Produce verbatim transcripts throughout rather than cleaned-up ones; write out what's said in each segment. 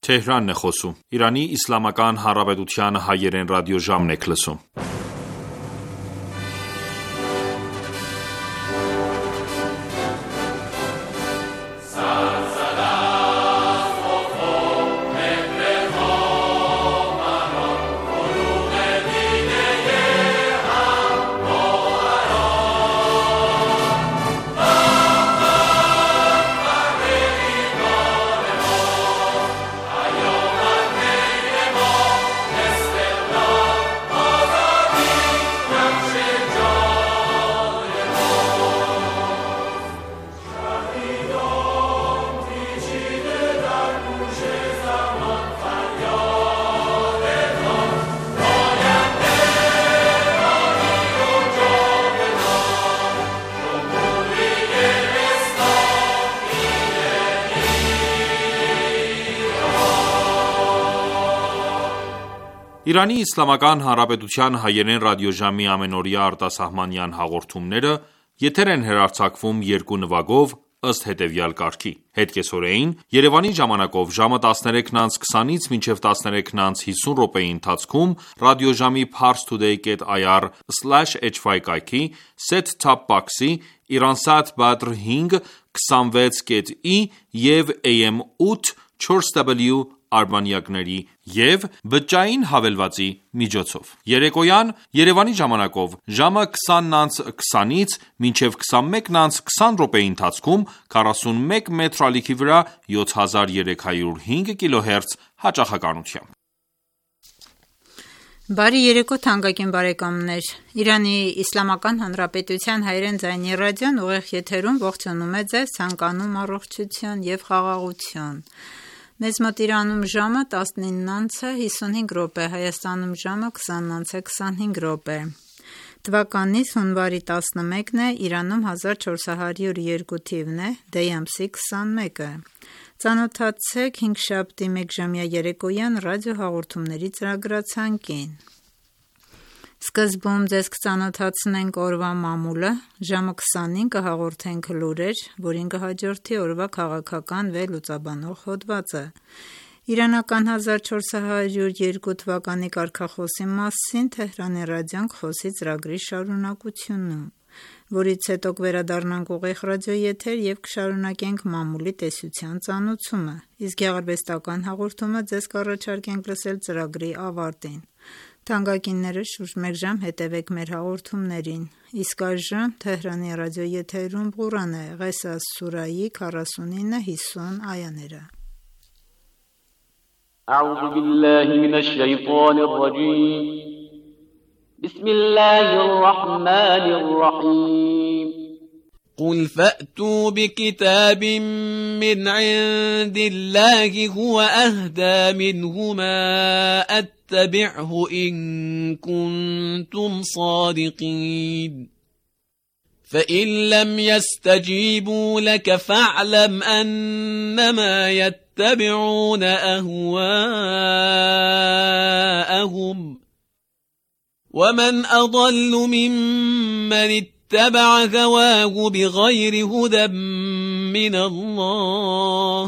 Թեհրանն է խոսում։ Իրանի Իսլամական Հանրապետության հայերեն ռադիոժամն եք լսում։ Իրանի Իսլամական Հանրապետության հայերեն ռադիոժամի ամենօրյա արտասահմանյան հաղորդումները եթեր են հեռարձակվում երկու նվագով ըստ հետևյալ կարգի. Հետկեսօրեին Երևանի ժամանակով ժամը տասներեքն անց քսանից մինչև տասներեքն անց հիսուն րոպեի ընթացքում ռադիոժամի parstoday dot i r slash h y կայքի set-top box-ի Iransat Badr հինգ քսանվեց կետ ի և A M ութ չորս W արբանյակների և բջջային հավելվածի միջոցով։ Երեկոյան Երևանի ժամանակով ժամը քսանն անց քսանից մինչև քսանմեկն անց քսան րոպեի ընթացքում քառասունմեկ մետր ալիքի վրա յոթ հազար երեք հարյուր հինգ կիլոհերց հաճախականությամբ։ Բարի երեկո թանկագին բարեկամներ, Իրանի Իսլամական Հանրապետության հայերեն ձայնի ռադիոն ուղիղ եթերում ողջունում է ձեզ ցանկանում առողջություն և խաղաղություն։ Մեզ մոտ Իրանում ժամը տասնինն անց է հիսունհինգ րոպե, Հայաստանում ժամը քսանն անց է քսանհինգ րոպե։ Թվականից հունվարի տասնմեկն է, Իրանում հազար չորս հարյուր երկու թիվն է, դեյ ամսի քսանմեկը։ Ծանոթացեք հինգշաբթի մեկժամյա երեկոյան ռադիոհաղորդումների ծրագրացանկին։ Սկզբում ձեզ կծանոթացնենք օրվա մամուլը, ժամը քսանին կհաղորդենք լուրեր, որին կհաջորդի օրվա քաղաքական վերլուծաբանող հոդվածը։ Իրանական հազար չորս հարյուր երկու թվականի կարգախոսի մասին Թեհրանի ռադիոն կխոսի ծրագրի շարունակությունում, որից հետո կվերադառնանք ուղիղ ռադիոեթեր և կշարունակենք մամուլի տեսության ծանոթումը, իսկ գեղարվեստական հաղորդումը ձեզ կառաջարկենք լսել ծրագրի ավարտին։ Թանկագինները շուրջ մեկ ժամ հետևեք մեր հաղորդումներին, իսկ այժմ Թեհրանի ռադիոեթերում Ղուրան է, Ղեսաս սուրայի քառասունինը հիսուն այաները։ أعوذ بالله من الشيطان الرجيم بسم الله الرحمن الرحيم قل فأتوا بكتاب من عند الله هو أهدى منهما أتبعه إن كنتم صادقين فإن لم يستجيبوا لك فاعلم أنما يتبعون أهواءهم ومن أضل ممن اتبع هواه بغير هدى من الله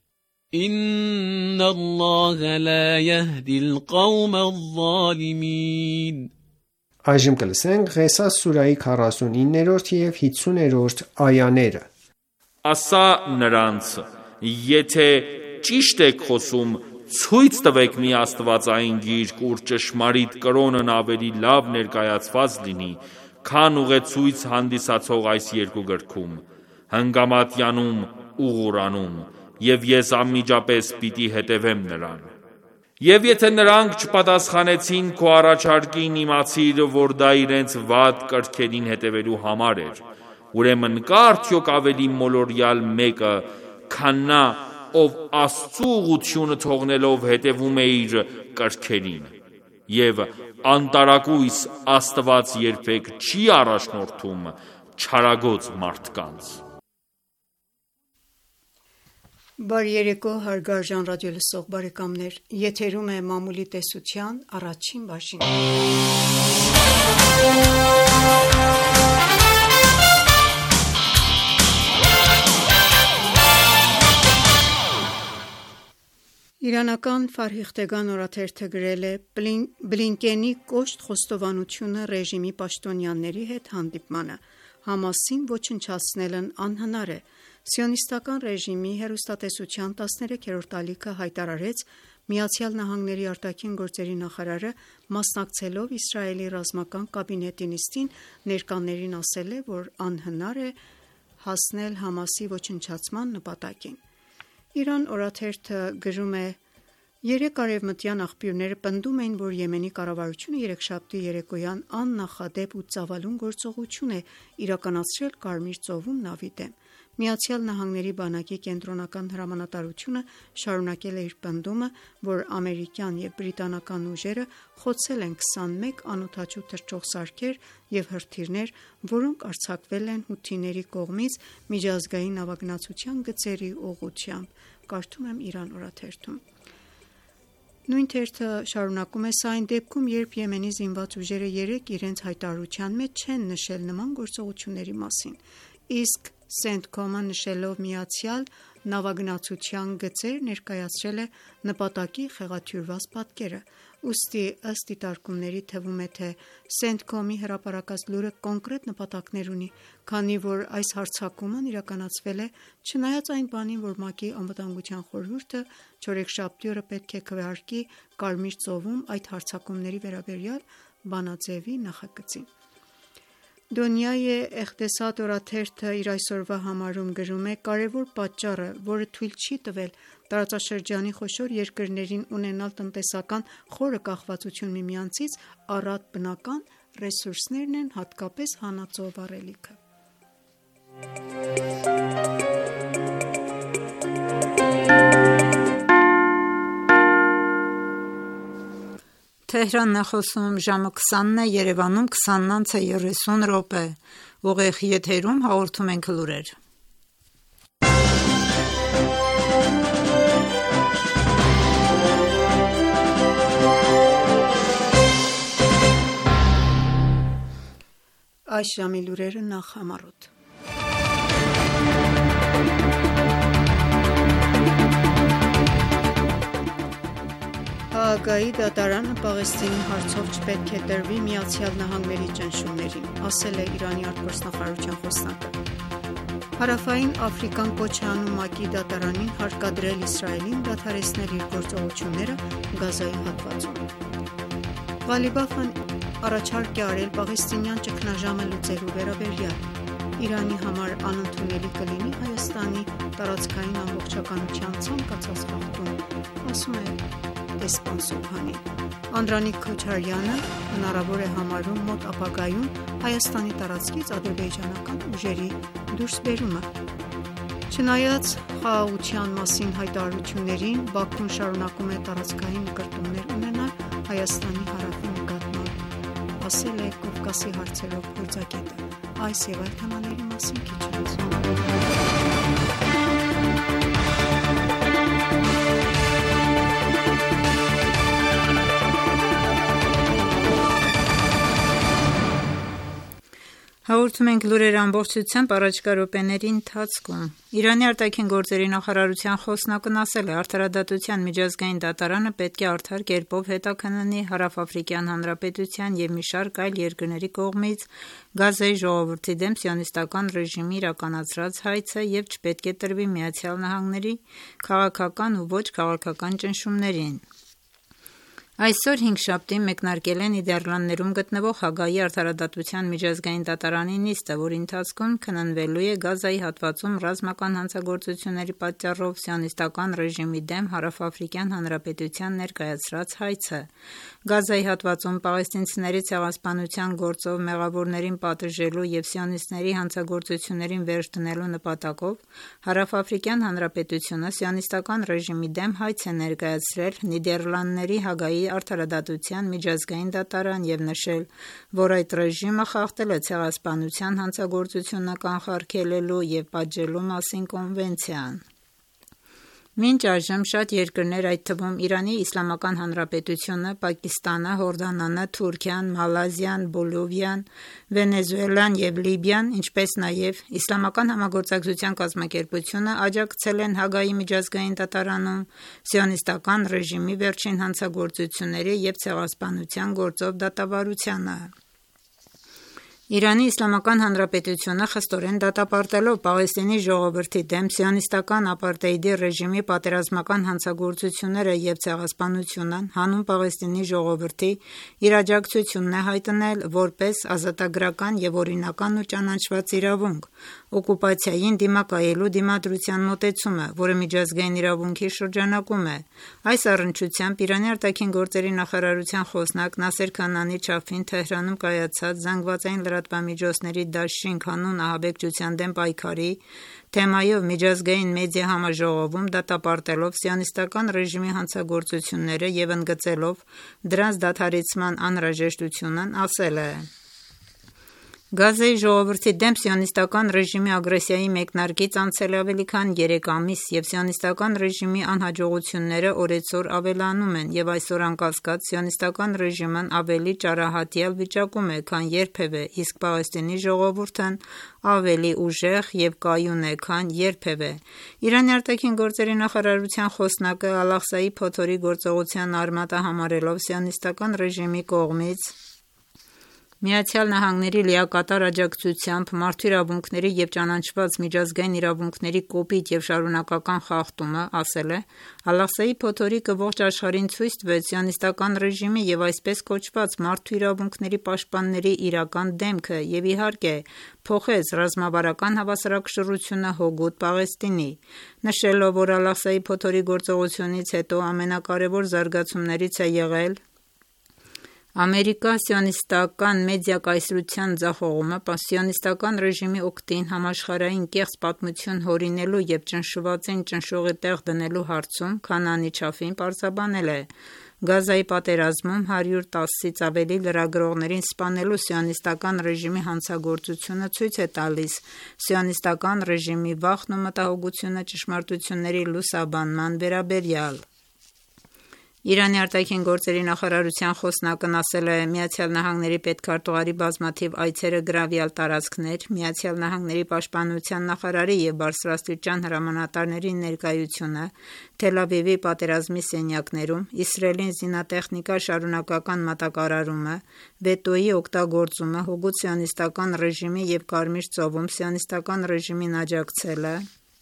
إن الله لا يهدي القوم الظالمين Այժմ կլսենք Ղեսաս սուրայի քառասունիններորդ և հիսուներորդ այաները։ Ասա նրանց, եթե ճիշտ եք խոսում, ցույց տվեք մի աստվածային գիրք, ուր ճշմարիտ կրոնն ավելի լավ ներկայացված լինի, քան ուղեցույց հանդիսացող այս երկու գրքում, Հնգամատյանում ու Ղուրանում, և ես անմիջապես պիտի հետևեմ նրան։ Եվ եթե նրանք չպատասխանեցին քո առաջարկին, իմացիր, որ դա իրենց վատ կրքերին հետևելու համար էր, ուրեմն կա արդյոք ավելի մոլորյալ մեկը, քան նա, ով Աստծու ուղղությունը թողնելով հետևում է իր կրքերին, և անտարակույս Աստված երբեք չի առաջնորդում չարագոծ մարդկանց։ Բարի երեկո հարգարժան ռադիոլսող բարեկամներ, եթերում է մամուլի տեսության առաջին բաժինը։ Իրանական Ֆարհիխտեգան օրաթերթը գրել է Բլինկենի կոշտ խոստովանությունը ռեժիմի պաշտոնյաների հետ հանդիպմանը, Համասին ոչնչացնելն անհնար է։ Սիոնիստական ռեժիմի հեռուստատեսության տասներեքերորդ ալիքը հայտարարեց ԱՄՆ-ի արտաքին գործերի նախարարը մասնակցելով Իսրայելի ռազմական կաբինետի նիստին ներկաներին ասել է, որ անհնար է հասնել Համասի ոչնչացման նպատակին։ Իրան օրաթերթը գրում է. Երեք արևմտյան աղբյուրները պնդում էին, որ Եմենի կառավարությունը երեքշաբթի երեկոյան աննախադեպ ու ծավալուն գործողություն է իրականացրել Կարմիր ծովում նավի դեմ։ ԱՄՆ-ի բանակի կենտրոնական հրամանատարությունը շարունակել է իր պնդումը, որ ամերիկյան և բրիտանական ուժերը խոցել են քսանմեկ անօդաչու թռչող սարքեր և հրթիռներ, որոնք արձակվել են հութիների կողմից միջազգային նավագնացության գծերի ուղղությամբ։ Կարդում եմ Իրան օրաթերթում։ Նույն թերթը շարունակում է. սա այն դեպքում, երբ Եմենի զինված ուժերը երեկ իրենց հայտարարության մեջ չեն նշել նման գործողությունների մասին, իսկ Սենտկոմը նշելով միացյալ նավագնացության գծեր ներկայացրել է նպատակի խեղաթյուրված պատկերը։ Ուստի ըստ դիտարկումների թվում է, թե Սենտկոմի հրապարակած լուրը կոնկրետ նպատակներ ունի, քանի որ այս հարձակումն իրականացվել է չնայած այն բանին, որ ՄԱԿ-ի անվտանգության խորհուրդը չորեքշաբթի օրը պետք է քվեարկի Կարմիր ծովում այդ հարձակումների վերաբերյալ բանաձևի նախագծին։ Դոնյայե Էխտեսադ օրաթերթը իր այսօրվա համարում գրում է. կարևոր պատճառը, որը թույլ չի տվել տարածաշրջանի խոշոր երկրներին ունենալ տնտեսական խորը կախվածություն միմյանցից, առատ բնական ռեսուրսներն են, հատկապես հանածո վառելիքը։ Թեհրանն է խոսում, ժամը քսանն է, Երևանում քսանն անց է երեսուն րոպե։ Ուղիղ եթերում հաղորդում ենք լուրեր։ Այս ժամի լուրերը նախ համառոտ։ Հաագայի դատարանը Պաղեստինի հարցով չպետք է տրվի ԱՄՆ-ի ճնշումներին, ասել է Իրանի արտգործնախարարության խոսնակը։ Հարավային Աֆրիկան կոչ է անում ՄԱԿ-ի դատարանին հարկադրել Իսրայելին դադարեցնել իր գործողությունները Գազայի հատվածում։ Ղալիբաֆն առաջարկ է արել պաղեստինյան ճգնաժամը լուծելու վերաբերյալ։ Իրանի համար անընդունելի կլինի Հայաստանի տարածքային ամբողջականության ցանկացած խախտում, ասում է դեսպան Սուբհանին։ Անդրանիկ Քոչարյանը հնարավոր է համարում մոտ ապագայում Հայաստանի տարածքից ադրբեջանական ուժերի դուրսբերումը։ Չնայած խաղաղության մասին հայտարարություններին, Բաքուն շարունակում է տարածքային նկրտումներ ունենալ Հայաստանի հարավի նկատմամբ, ասել է Կովկասի հարցերով փորձագետը։ Այս եւ այլ թեմաների մասին քիչ անց։ Հաղորդում ենք լուրեր ամբողջությամբ առաջիկա րոպեների ընթացքում։ Իրանի արտաքին գործերի նախարարության խոսնակն ասել է, արդարադատության միջազգային դատարանը պետք է արդար կերպով հետաքննի Հարավաֆրիկյան Հանրապետության և մի շարք այլ երկրների կողմից Գազայի ժողովրդի դեմ սիոնիստական ռեժիմի իրականացրած հայցը և չպետք է տրվի ԱՄՆ-ի քաղաքական ու ոչ քաղաքական ճնշումներին։ Այսօր հինգշաբթի մեկնարկել է Նիդերլանդներում գտնվող Հաագայի արդարադատության միջազգային դատարանի նիստը, որի ընթացքում քննվելու է Գազայի հատվածում ռազմական հանցագործությունների պատճառով սիոնիստական ռեժիմի դեմ Հարավաֆրիկյան Հանրապետության ներկայացրած հայցը։ Գազայի հատվածում պաղեստինցիների ցեղասպանության գործով մեղավորներին պատժելու և սիոնիստների հանցագործություններին վերջ դնելու նպատակով Հարավաֆրիկյան Հանրապետությունը սիոնիստական ռեժիմի դեմ հայց է ներկայացրել Նիդերլանդների Հաագայի արդարադատության միջազգային դատարան և նշել, որ այդ ռեժիմը խախտել է ցեղասպանության հանցագործությունը կանխարգելելու և պատժելու մասին կոնվենցիան։ Մինչ այժմ շատ երկրներ, այդ թվում Իրանի Իսլամական Հանրապետությունը, Պակիստանը, Հորդանանը, Թուրքիան, Մալազիան, Բոլիվիան, Վենեսուելան և Լիբիան, ինչպես նաև Իսլամական համագործակցության կազմակերպությունը աջակցել են Հաագայի միջազգային դատարանում սիոնիստական ռեժիմի վերջին հանցագործությունների և ցեղասպանության գործով դատավարությանը։ Իրանի Իսլամական Հանրապետությունը խստորեն դատապարտելով Պաղեստինի ժողովրդի դեմ սիոնիստական ապարտեիդի ռեժիմի պատերազմական հանցագործությունները և ցեղասպանությունը հանուն Պաղեստինի ժողովրդի իր աջակցությունն է հայտնել որպես ազատագրական և օրինական ու ճանաչված իրավունք, օկուպացիային դիմակայելու դիմադրության մոտեցումը, որը միջազգային իրավունքի շրջանակում է։ Այս առնչությամբ Իրանի արտաքին գործերի նախարարության խոսնակ Նասեր Քանանի չափին Թեհրանում կայացած զանգվածային լրատվամիջոցների դաշինք հանուն ահաբեկչության դեմ պայքարի թեմայով միջազգային մեդիա համաժողովում դատապարտելով սիոնիստական ռեժիմի հանցագործությունները և ընդգծելով դրանց դադարեցման անհրաժեշտությունն ասել է. Գազայի ժողովրդի դեմ սիոնիստական ռեժիմի ագրեսիայի մեկնարկից անցել է ավելի քան երեք ամիս և սիոնիստական ռեժիմի անհաջողությունները օրեցօր ավելանում են և այսօր անկասկած սիոնիստական ռեժիմն ավելի ճարահատյալ վիճակում է, քան երբևէ, իսկ Պաղեստինի ժողովուրդն ավելի ուժեղ և կայուն է, քան երբևէ։ Իրանի արտաքին գործերի նախարարության խոսնակը Ալ-Աղսայի փոթորիկ գործողության արմատը համարելով սիոնիստական ռեժիմի կողմից Միացյալ Նահանգների լիակատար աջակցությամբ մարդու իրավունքների և ճանաչված միջազգային իրավունքների կոպիտ և շարունակական խախտումը, ասել է. «Ալ-Աղսայի փոթորիկը ողջ աշխարհին ցույց տվեց սիոնիստական ռեժիմի և այսպես կոչված մարդու իրավունքների պաշտպանների իրական դեմքը և իհարկե փոխեց ռազմավարական հավասարակշռությունը հօգուտ Պաղեստինի»։ Նշելով, որ Ալ-Աղսայի փոթորիկ գործողությունից հետո ամենակարևոր զարգացումներից է եղել ամերիկա-սիոնիստական մեդիա կայսրության ձախողումը սիոնիստական ռեժիմի օգտին համաշխարհային կեղծ պատմություն հորինելու և ճնշվածին ճնշողի տեղ դնելու հարցում Քանանի չափին պարզաբանել է. Գազայի պատերազմում հարյուր տասից ավելի լրագրողներին սպանելու սիոնիստական ռեժիմի հանցագործությունը ցույց է տալիս սիոնիստական ռեժիմի վախն ու մտահոգությունը ճշմարտությունների լուսաբանման վերաբերյալ։ Իրանի արտաքին գործերի նախարարության խոսնակն ասել է. «Միացյալ Նահանգների պետքարտուղարի բազմաթիվ այցերը գրավյալ տարածքներ, Միացյալ Նահանգների պաշտպանության նախարարի և բարձրաստիճան հրամանատարների ներկայությունը Թել Ավիվի պատերազմի սենյակներում, Իսրայելին զինատեխնիկա շարունակական մատակարարումը, վետոյի օգտագործումը հօգուտ սիոնիստական ռեժիմի և Կարմիր ծովում սիոնիստական ռեժիմին աջակցելը,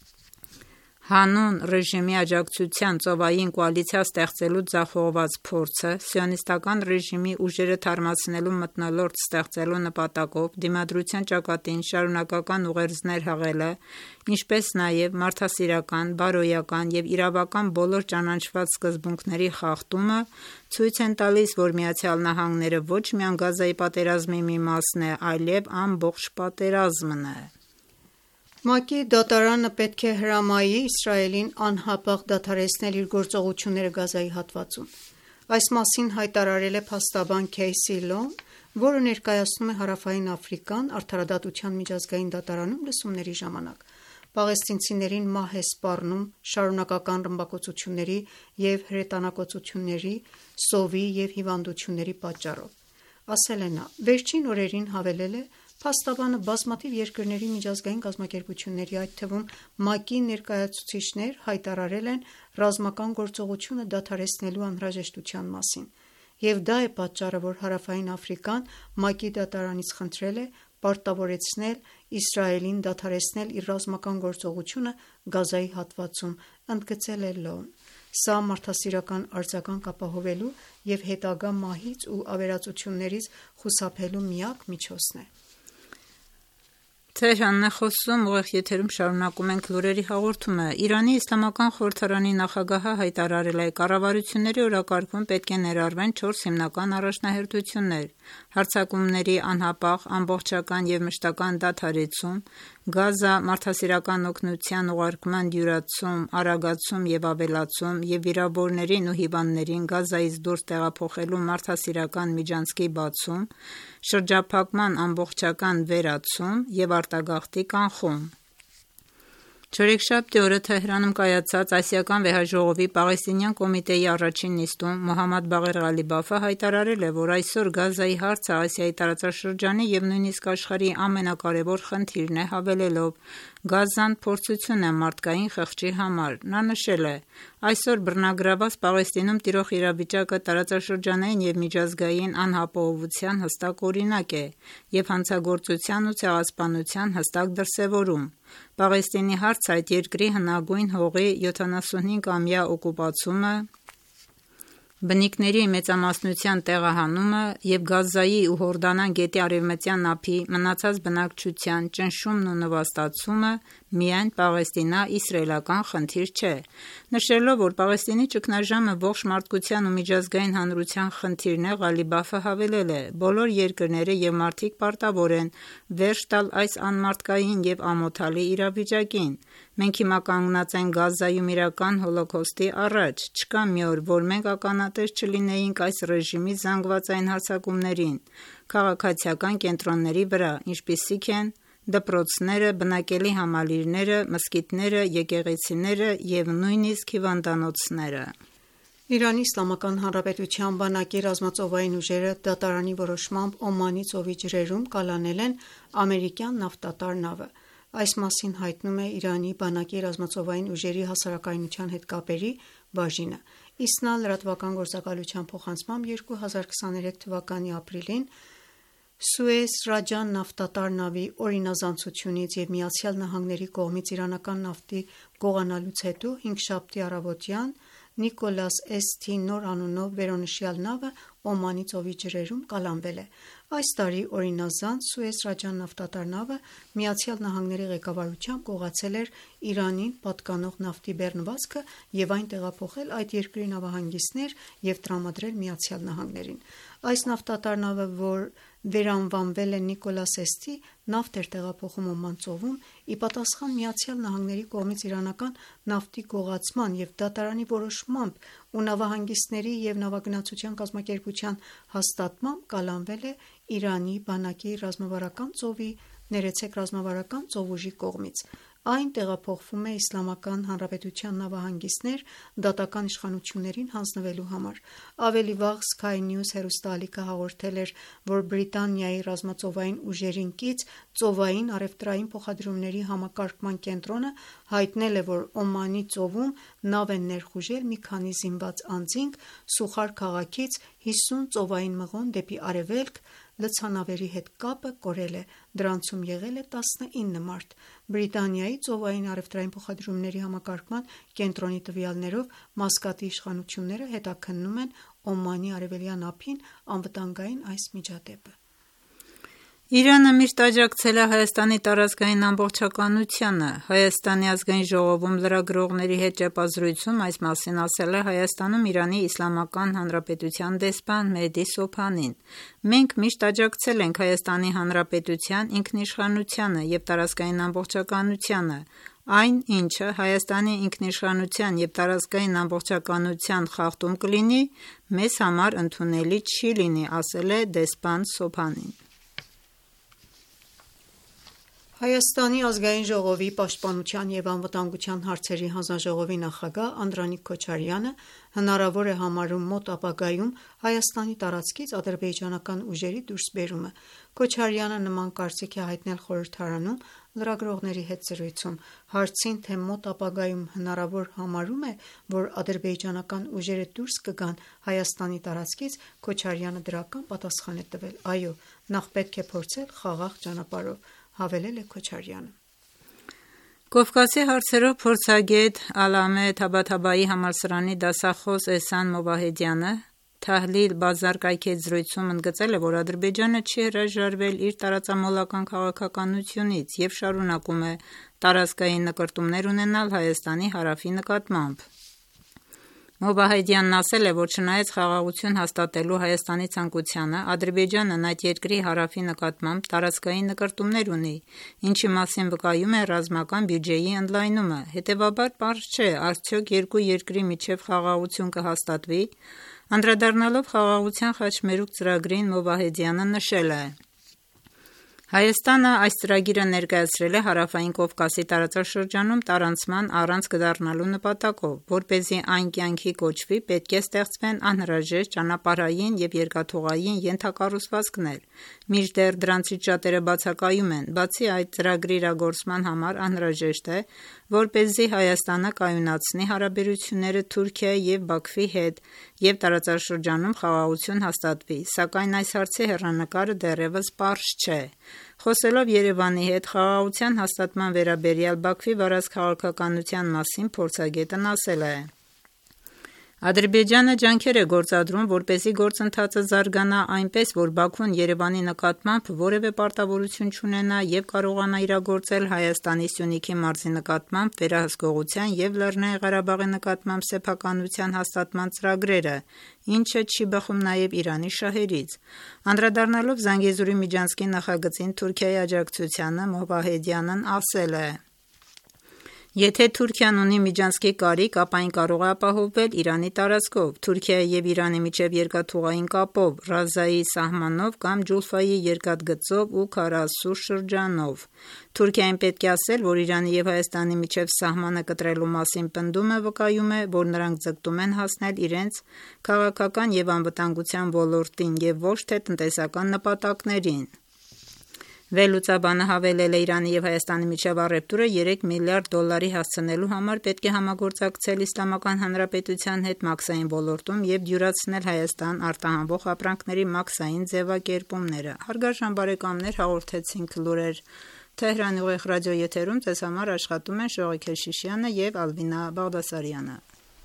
հանուն ռեժիմի աջակցության ծովային կոալիցիա ստեղծելու ձախողված փորձը, սիոնիստական ռեժիմի ուժերը թարմացնելու մթնոլորտ ստեղծելու նպատակով դիմադրության ճակատին շարունակական ուղերձներ հղելը, ինչպես նաև մարդասիրական, բարոյական և իրավական բոլոր ճանաչված սկզբունքների խախտումը ցույց են տալիս, որ Միացյալ Նահանգները ոչ միայն Գազայի պատերազմի մի մասն է, այլև ամբողջ պատերազմն է»։ ՄԱԿ-ի դատարանը պետք է հրամայի Իսրայելին անհապաղ դադարեցնել իր գործողությունները Գազայի հատվածում։ Այս մասին հայտարարել է փաստաբան Քեյսի Լոն, որը ներկայացնում է Հարավային Աֆրիկան Արդարադատության միջազգային դատարանում լսումների ժամանակ։ Պաղեստինցիներին մահ է սպառնում շարունակական ռմբակոծությունների և հրետանակոծությունների, սովի և հիվանդությունների պատճառով։ Ասել է նա. «Վերջին օրերին հավելել է փաստաբանը բազմաթիվ երկրների միջազգային կազմակերպությունների, այդ թվում ՄԱԿ-ի ներկայացուցիչներ հայտարարել են ռազմական գործողությունը դադարեցնելու անհրաժեշտության մասին, և դա է պատճառը, որ Հարավային Աֆրիկան ՄԱԿ-ի դատարանից խնդրել է պարտավորեցնել Իսրայելին դադարեցնել իր ռազմական գործողությունը Գազայի հատվածում», ընդգծել է Լոն։ Սա մարդասիրական արձագանք ապահովելու և հետագա մահից ու ավերածություններից խուսափելու միակ միջոցն է։ Իրանի Իսլամական խորհրդարանի նախագահը հայտարարել է. «Կառավարությունների օրակարգում պետք է ներառվեն չորս հիմնական առաջնահերթություններ՝ հարձակումների անհապաղ, ամբողջական և մշտական դադարեցում, Գազա մարդասիրական օգնության ուղարկման դյուրացում, արագացում և ավելացում և վիրավորներին ու հիվանդներին Գազայից դուրս տեղափոխելու մարդասիրական միջանցքի բացում, շրջափակման ամբողջական վերացում և արտագաղթի կանխում»։ Չորեքշաբթի օրը Թեհրանում կայացած Ասիական վեհաժողովի Պաղեստինյան կոմիտեի առաջին նիստում Մոհամմադ Բաղեր Ղալիբաֆը հայտարարել է, որ այսօր Գազայի հարցը Ասիայի տարածաշրջանի և նույնիսկ աշխարհի ամենակարևոր խնդիրն է, հավելելով. «Գազան փորձություն է մարդկային խղճի համար»։ Նա նշել է. «Այսօր բռնագրաված Պաղեստինում տիրող իրավիճակը տարածաշրջանային և միջազգային անապահովության հստակ օրինակ է և հանցագործության ու ցեղասպանության հստակ դրսևորում։ Պաղեստինի հարցը այդ երկրի հնագույն հողի յոթանասունհինգ-ամյա օկուպացումը, բնիկների մեծամասնության տեղահանումը և Գազայի ու Հորդանան գետի արևմտյան ափի մնացած բնակչության ճնշումն ու նվաստացումը միայն պաղեստինա-իսրայելական խնդիր չէ»։ Նշելով, որ Պաղեստինի ճգնաժամը ողջ մարդկության ու միջազգային հանրության խնդիրն է, Ղալիբաֆը հավելել է. «Բոլոր երկրները և մարդիկ պարտավոր են վերջ տալ այս անմարդկային և ամոթալի իրավիճակին։ Մենք հիմա կանգնած ենք Գազայում իրական հոլոքոստի առաջ։ Չկա մի օր, որ մենք ականատես չլինեինք այս ռեժիմի զանգվածային հարձակումներին քաղաքացիական կենտրոնների վրա, ինչպիսիք են դպրոցները, բնակելի համալիրները, մզկիթները, եկեղեցիները և նույնիսկ հիվանդանոցները»։ Իրանի Իսլամական Հանրապետության բանակի ռազմածովային ուժերը դատարանի որոշմամբ Օմանի ծովի ջրերում կալանել են ամերիկյան նավթատար նավը։ Այս մասին հայտնում է Իրանի բանակի ռազմածովային ուժերի հասարակայնության հետ կապերի բաժինը։ ԻՍՆԱ լրատվական գործակալության փոխանցմամբ երկու հազար քսաներեք թվականի ապրիլին Սուեզ Ռաջան նավթատար նավի օրինազանցությունից և ԱՄՆ-ի կողմից իրանական նավթի գողանալուց հետո հինգշաբթի առավոտյան Նիկոլաս Էս Թի նոր անունով վերոնշյալ նավը Օմանի ծովի ջրերում կալանվել է։ Այս տարի օրինազանց Սուեզ Ռաջան նավթատար նավը ԱՄՆ-ի ղեկավարությամբ գողացել էր Իրանին պատկանող նավթի բեռնվածքը և այն տեղափոխել այդ երկրի նավահանգիստներ և տրամադրել ԱՄՆ-ին։ Այս նավթատար նավը, որ վերանվանվել է Նիկոլաս Էս Թի, նավթ էր տեղափոխում Օման ծովում՝ ի պատասխան ԱՄՆ-ի կողմից իրանական նավթի գողացման և դատարանի որոշմամբ ու նավահանգիստների և նավագնացության կազմակերպության հաստատմամբ կալանվել է Իրանի բանակի ռազմավարական ծովի ռազմավարական ծովուժի կողմից։ Այն տեղափոխվում է Իսլամական Հանրապետության նավահանգիստներ դատական իշխանություններին հանձնվելու համար։ Ավելի վաղ Sky News հեռուստաալիքը հաղորդել էր, որ Բրիտանիայի ռազմածովային ուժերին կից ծովային առևտրային փոխադրումների համակարգման կենտրոնը հայտնել է, որ Օմանի ծովում նավ են ներխուժել մի քանի զինված անձինք Սուխար քաղաքից հիսուն ծովային մղոն դեպի արևելք, լցանավերի հետ կապը կորել է։ Դրանցում եղել է տասնինը մարդ։ Բրիտանիայի ծովային առևտրային փոխադրումների համակարգման կենտրոնի տվյալներով Մասկատի իշխանությունները հետաքննում են Օմանի արևելյան ափին անվտանգային այս միջադեպը։ Իրանը միշտ աջակցել է Հայաստանի տարածքային ամբողջականությանը։ Հայաստանի ազգային ժողովում լրագրողների հետ ճեպազրույցում այս մասին ասել է Հայաստանում Իրանի Իսլամական Հանրապետության դեսպան Մեհդի Սոփանին։ «Մենք միշտ աջակցել ենք Հայաստանի Հանրապետության ինքնիշխանությանը և տարածքային ամբողջականությանը։ Այն, ինչը Հայաստանի ինքնիշխանության և տարածքային ամբողջականության խախտում կլինի, մեզ համար ընդունելի չի լինի», ասել է դեսպան Սոփանին։ Հայաստանի ազգային ժողովի պաշտպանության և անվտանգության հարցերի հանձնաժողովի նախագահ Անդրանիկ Քոչարյանը հնարավոր է համարում մոտ ապագայում Հայաստանի տարածքից ադրբեջանական ուժերի դուրսբերումը։ Քոչարյանը նման կարծիք է հայտնել խորհրդարանում լրագրողների հետ զրույցում։ Հարցին, թե մոտ ապագայում հնարավոր համարում է, որ ադրբեջանական ուժերը դուրս կգան Հայաստանի տարածքից, Քոչարյանը դրական պատասխան է տվել. «Այո, նախ պետք է փորձել խաղաղ ճանապարհով», հավելել է Քոչարյանը։ Կովկասի հարցերով փորձագետ Ալամե Թաբաթաբայի համալսարանի դասախոս Էհսան Մովահեդյանը Թահլիլ Բազար կայքէջի զրույցում ընդգծել է, որ Ադրբեջանը չի հրաժարվել իր տարածամոլական քաղաքականությունից և շարունակում է տարածքային նկրտումներ ունենալ Հայաստանի հարավի նկատմամբ։ Մովահեդյանն ասել է, որ չնայած խաղաղություն հաստատելու Հայաստանի ցանկությանը, Ադրբեջանն այդ երկրի հարավի նկատմամբ տարածքային նկրտումներ ունի, ինչի մասին վկայում է ռազմական բյուջեի ընդլայնումը։ Հետևաբար պարզ չէ, արդյոք երկու երկրի միջև խաղաղություն կհաստատվի։ Անդրադառնալով խաղաղության խաչմերուկ ծրագրին, Մովահեդյանը նշել է. Հայաստանը այս ծրագիրը ներկայացրել է Հարավային Կովկասի տարածաշրջանում տարանցման առանց կդառնալու նպատակով, որպեսզի այն կյանքի կոչվի, պետք է ստեղծվեն անհրաժեշտ ճանապարհային և երկաթուղային ենթակառուցվածքներ, մինչդեռ դրանցից շատերը բացակայում են։ Բացի այդ, ծրագրի իրագործման համար անհրաժեշտ է, որպեսզի Հայաստանը կայունացնի հարաբերությունները Թուրքիայի և Բաքվի հետ և տարածաշրջանում խաղաղություն հաստատվի, սակայն այս հարցի հեռանկարը դեռևս պարզ չէ։ Խոսելով Երևանի հետ խաղաղության հաստատման վերաբերյալ Բաքվի վարած քաղաքականության մասին, փորձագետն ասել է. Ադրբեջանը ջանքեր է գործադրում, որպեսզի գործընթացը զարգանա այնպես, որ Բաքուն Երևանի նկատմամբ որևէ պարտավորություն չունենա և կարողանա իրագործել Հայաստանի Սյունիքի մարզի նկատմամբ վերահսկողության և Լեռնային Ղարաբաղի նկատմամբ սեփականության հաստատման ծրագրերը, ինչը չի բխում նաև Իրանի շահերից։ Անդրադառնալով Զանգեզուրի միջանցքի նախագծին Թուրքիայի աջակցությանը, Մովահեդյանն ասել է. Եթե Թուրքիան ունի միջանցքի կարիք, ապա այն կարող է ապահովվել Իրանի տարածքով, Թուրքիայի և Իրանի միջև երկաթուղային կապով, Ռազայի սահմանով կամ Ջուլֆայի երկաթգծով ու Քարասու շրջանով։ Թուրքիային պետք է ասել, որ Իրանի և Հայաստանի միջև սահմանը կտրելու մասին պնդումը վկայում է, որ նրանք ձգտում են հասնել իրենց քաղաքական և անվտանգության ոլորտին և ոչ թե տնտեսական նպատակներին։ Վերլուծաբանը հավելել է Իրանի և Հայաստանի միջև առևտուրը երեք միլիարդ դոլարի հասցնելու համար պետք է համագործակցել Իսլամական Հանրապետության հետ մաքսային ոլորտում և դյուրացնել Հայաստան արտահանվող ապրանքների մաքսային ձևակերպումները։ Հարգարժան բարեկամներ, հաղորդեցինք լուրեր Թեհրանի ուղիղ ռադիոեթերում ձեզ համար աշխատում են Շողիկ Քեշիշյանը և Ալվինա Բաղդասարյանը։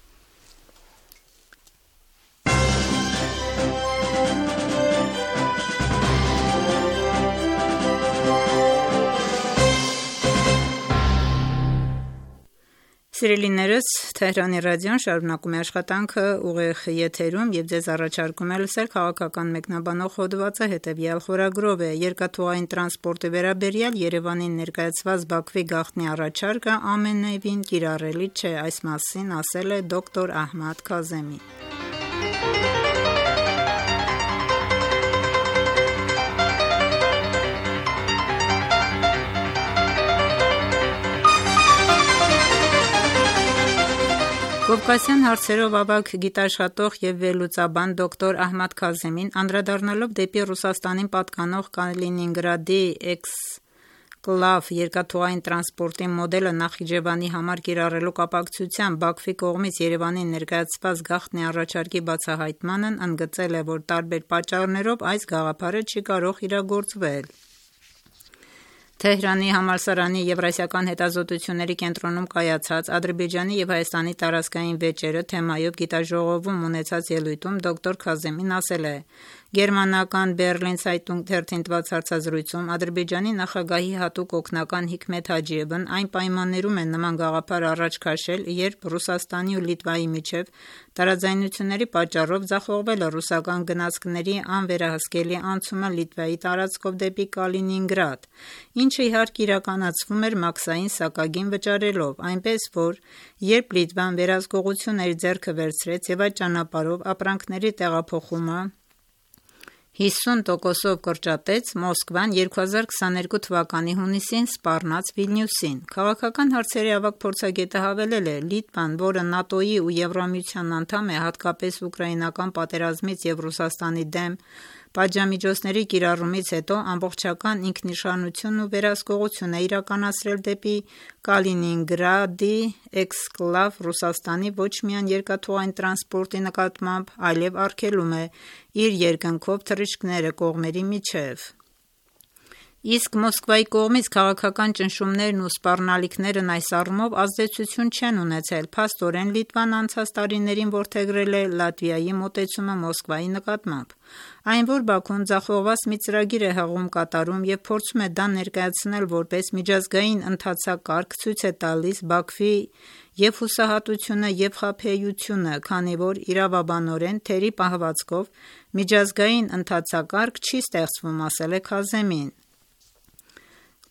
Սիրելիներս, Թեհրանի ռադիոն շարունակում է աշխատանքը ուղիղ եթերում և ձեզ առաջարկում է լսել քաղաքական մեկնաբանող հոդվածը հետևյալ խորագրով է. Երկաթուղային տրանսպորտի վերաբերյալ Երևանին ներկայացված Բաքվի գաղտնի առաջարկը ամենևին կիրառելի չէ, այս մասին ասել է դոկտոր Ահմադ Քազեմի։ Կովկասյան հարցերով ավագ գիտաշխատող և վերլուծաբան դոկտոր Ահմադ Քազեմին անդրադառնալով դեպի Ռուսաստանին պատկանող Կալինինգրադի էքսկլավ երկաթուղային տրանսպորտի մոդելը Նախիջևանի համար կիրառելու կապակցությամբ Բաքվի կողմից Երևանին ներկայացված գաղտնի առաջարկի բացահայտմանն ընդգծել է, որ տարբեր պատճառներով այս գաղափարը չի կարող իրագործվել։ Թեհրանի համալսարանի Եվրասիական հետազոտությունների կենտրոնում կայացած Ադրբեջանի և Հայաստանի տարածքային վեճերը թեմայով գիտաժողովում ունեցած ելույթում դոկտոր Քազեմին ասել է. Գերմանական Berlin Zeitung թերթին տված հարցազրույցում Ադրբեջանի նախագահի հատուկ օգնական Հիկմեթ Հաջիևն այն պայմաններում է նման գաղափար առաջ քաշել, երբ Ռուսաստանի ու Լիտվայի միջև տարաձայնությունների պատճառով ձախողվել է ռուսական գնացքների անվերահսկելի անցումը Լիտվայի տարածքով դեպի Կալինինգրադ, ինչը իհարկե իրականացվում էր մաքսային սակագին վճարելով, այնպես որ երբ Լիտվան վերահսկողություն իր ձեռքը վերցրեց և այդ ճանապարհով ապրանքների տեղափոխումը հիսուն տոկոսով կրճատեց, Մոսկվան երկու հազար քսաներկու թվականի հունիսին սպառնաց Վիլնյուսին։ Քաղաքական հարցերի ավագ փորձագետը հավելել է. Լիտվան, որը ՆԱՏՕ-ի ու Եվրամիության անդամ է, հատկապես ուկրաինական պատերազմից և Ռուսաստանի դեմ պատժամիջոցների կիրառումից հետո ամբողջական ինքնիշխանություն ու վերահսկողություն է իրականացրել դեպի Կալինինգրադի էքսկլավ Ռուսաստանի ոչ միայն երկաթուղային տրանսպորտի նկատմամբ, այլև արգելում է իր երկնքով թռիչքները կողմերի միջև։ Իսկ Մոսկվայի կողմից քաղաքական ճնշումներն ու սպառնալիքներն այս առումով ազդեցություն չեն ունեցել, փաստորեն Լիտվան անցած տարիներին որդեգրել է Լատվիայի մոտեցումը Մոսկվայի նկատմամբ։ Այն, որ Բաքուն ձախողված մի ծրագիր է հղում կատարում և փորձում է դա ներկայացնել որպես միջազգային ընթացակարգ, ցույց է տալիս Բաքվի և հուսահատությունը և խաբեությունը, քանի որ իրավաբանորեն թերի պահվածքով միջազգային ընթացակարգ չի ստեղծվում, ասել է Քազեմին։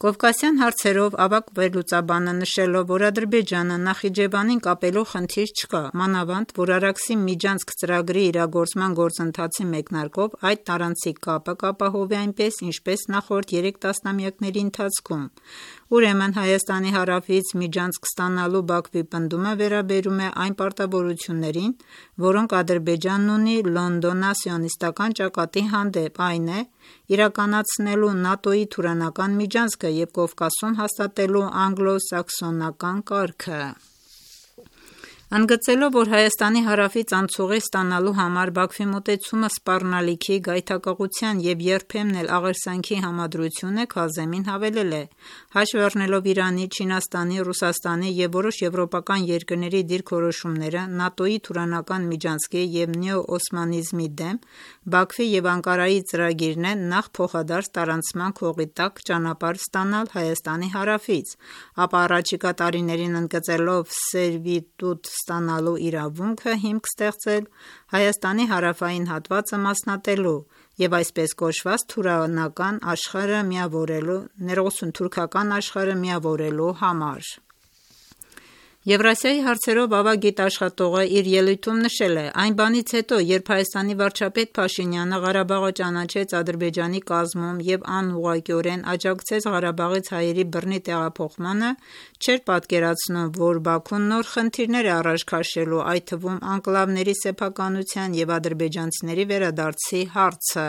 Կովկասյան հարցերով ավագ վերլուծաբանը նշելով, որ Ադրբեջանը Նախիջևանին կապելու խնդիր չկա, մանավանդ, որ Արաքսի Միջանցք ծրագրի իրագործման գործընթացի մեկնարկով այդ տարանցիկ կապը կապահովի այնպես, ինչպես նախորդ երեք տասնամյակների ընթացքում, ուրեմն Հայաստանի հարավից Միջանցք ստանալու Բաքվի պնդումը վերաբերում է այն պարտավորություններին, որոնք Ադրբեջանն ունի լոնդոնա-սիոնիստական ճակատի հանդեպ, այն է, իրականացնելու ՆԱՏՕ-ի Թուրանական միջանցքը և Կովկասում հաստատելու անգլո-սաքսոնական կարգը։ Ընդգծելով, որ Հայաստանի հարավից անցուղի ստանալու համար Բաքվի մոտեցումը սպառնալիքի, գայթակղության և երբեմն էլ աղերսանքի համադրություն է, Քազեմին հավելել է. «Հաշվի առնելով Իրանի, Չինաստանի, Ռուսաստանի և որոշ եվրոպական երկրների դիրքորոշումները ՆԱՏՕ-ի Թուրանական միջանցքի և նեոօսմանիզմի դեմ, Բաքվի և Անկարայի ծրագիրն է նախ փոխադարձ տարանցման քողի տակ ճանապարհ ստանալ Հայաստանի հարավից, ապա առաջիկա տարիներին ընդգծելով սերվիտուտ ստանալու իրավունքը հիմք ստեղծել Հայաստանի հարավային հատվածը մասնատելու և այսպես կոչված թուրանական աշխարհը միավորելու, ներողություն, թուրքական աշխարհը միավորելու համար»։ Եվրասիայի հարցերով ավագ գիտաշխատողը իր ելույթում նշել է. «Այն բանից հետո, երբ Հայաստանի վարչապետ Փաշինյանը Ղարաբաղը ճանաչեց Ադրբեջանի կազմում և անուղղակիորեն աջակցեց Ղարաբաղից հայերի բռնի տեղափոխմանը, չէր պատկերացնում, որ Բաքուն նոր խնդիրներ է առաջ քաշելու, այդ թվում անկլավների սեփականության և ադրբեջանցիների վերադարձի հարցը»։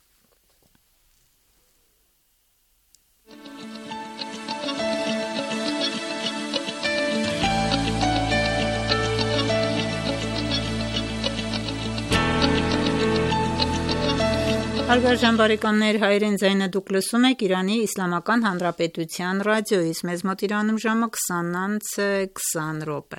Հարգարժան բարեկամներ, հայրեն ձայնը դուք լսում եք Իրանի Իսլամական Հանրապետության ռադիոյից, մեզ մոտ Իրանում ժամը քսան անց է քսան րոպե։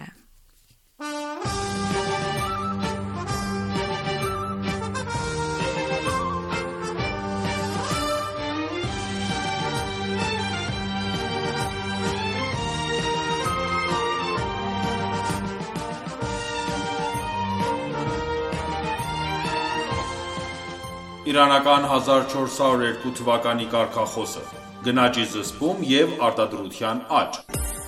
Իրանական հազար չորս հարյուր երկու թվականի կարգախոսը՝ գնաճի զսպում և արտադրության աճ։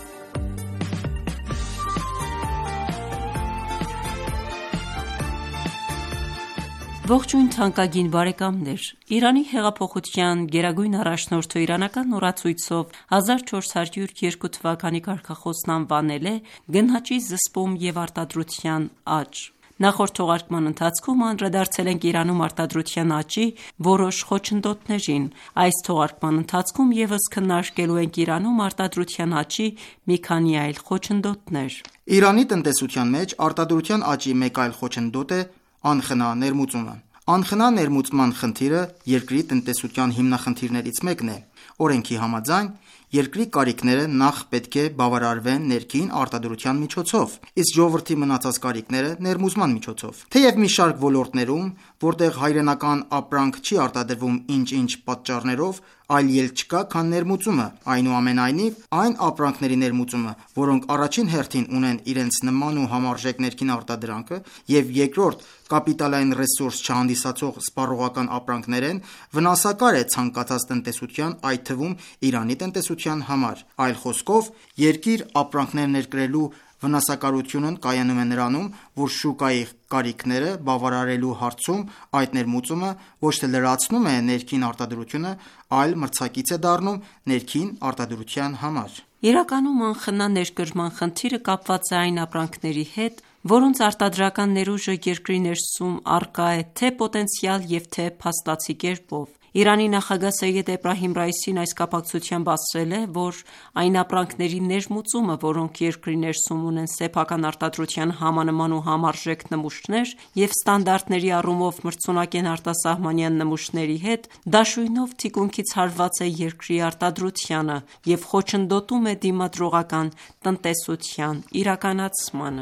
Ողջույն թանկագին բարեկամներ, Իրանի հեղափոխության գերագույն առաջնորդը իրանական օրացույցով հազար չորս հարյուր երկու թվականի կարգախոսն անվանել է «Գնաճի զսպում և արտադրության աճ»։ Նախորդ թողարկման ընթացքում անդրադարձել ենք Իրանում արտադրության աճի որոշ խոչընդոտներին։ Այս թողարկման ընթացքում ևս քննարկելու ենք Իրանում արտադրության աճի մի քանի այլ խոչընդոտներ։ Իրանի տնտեսության մեջ արտադրության աճի մեկ այլ խոչընդոտ է անխնա ներմուծումը։ Անխնա ներմուծման խնդիրը երկրի տնտեսության հիմնախնդիրներից մեկն է։ Օրենքի համաձայն, երկրի կարիքները նախ պետք է բավարարվեն ներքին արտադրության միջոցով, իսկ ժողովրդի մնացած կարիքները ներմուծման միջոցով։ Թեև մի շարք ոլորտներում, որտեղ հայրենական ապրանք չի արտադրվում ինչ-ինչ պատճառներով, այլ ելք չկա, քան ներմուծումը։ Այնուամենայնիվ, այն ապրանքների ներմուծումը, որոնք առաջին հերթին ունեն իրենց նման ու համարժեք ներքին արտադրանքը, և երկրորդ կապիտալային ռեսուրս չհանդիսացող սպառողական ապրանքներ են, վնասակար է ցանկացած տնտեսության, այդ թվում Իրանի տնտեսության համար։ Այլ խոսքով, երկիր ապրանքներ ներկրելու վնասակարությունն կայանում է նրանում, որ շուկայի կարիքները բավարարելու հարցում այդ ներմուծումը ոչ թե լրացնում է ներքին արտադրությունը, այլ մրցակից է դառնում ներքին արտադրության համար։ Իրականում անխնա ներկրման խնդիրը կապված է այն ապրանքների հետ, որոնց արտադրական ներուժը երկրի ներսում առկա է թե պոտենցիալ և թե փաստացի կերպով։ Իրանի նախագահ Սեյեդ Էբրահիմ Ռայիսին այս կապակցությամբ ասել է, որ այն ապրանքների ներմուծումը, որոնք երկրի ներսում ունեն սեփական արտադրության համանման ու համարժեք նմուշներ և ստանդարտների առումով մրցունակ են արտասահմանյան նմուշների հետ, դաշույնով թիկունքից հարված է երկրի արտադրությանը և խոչընդոտում է դիմադրողական տնտեսության իրականացմանը։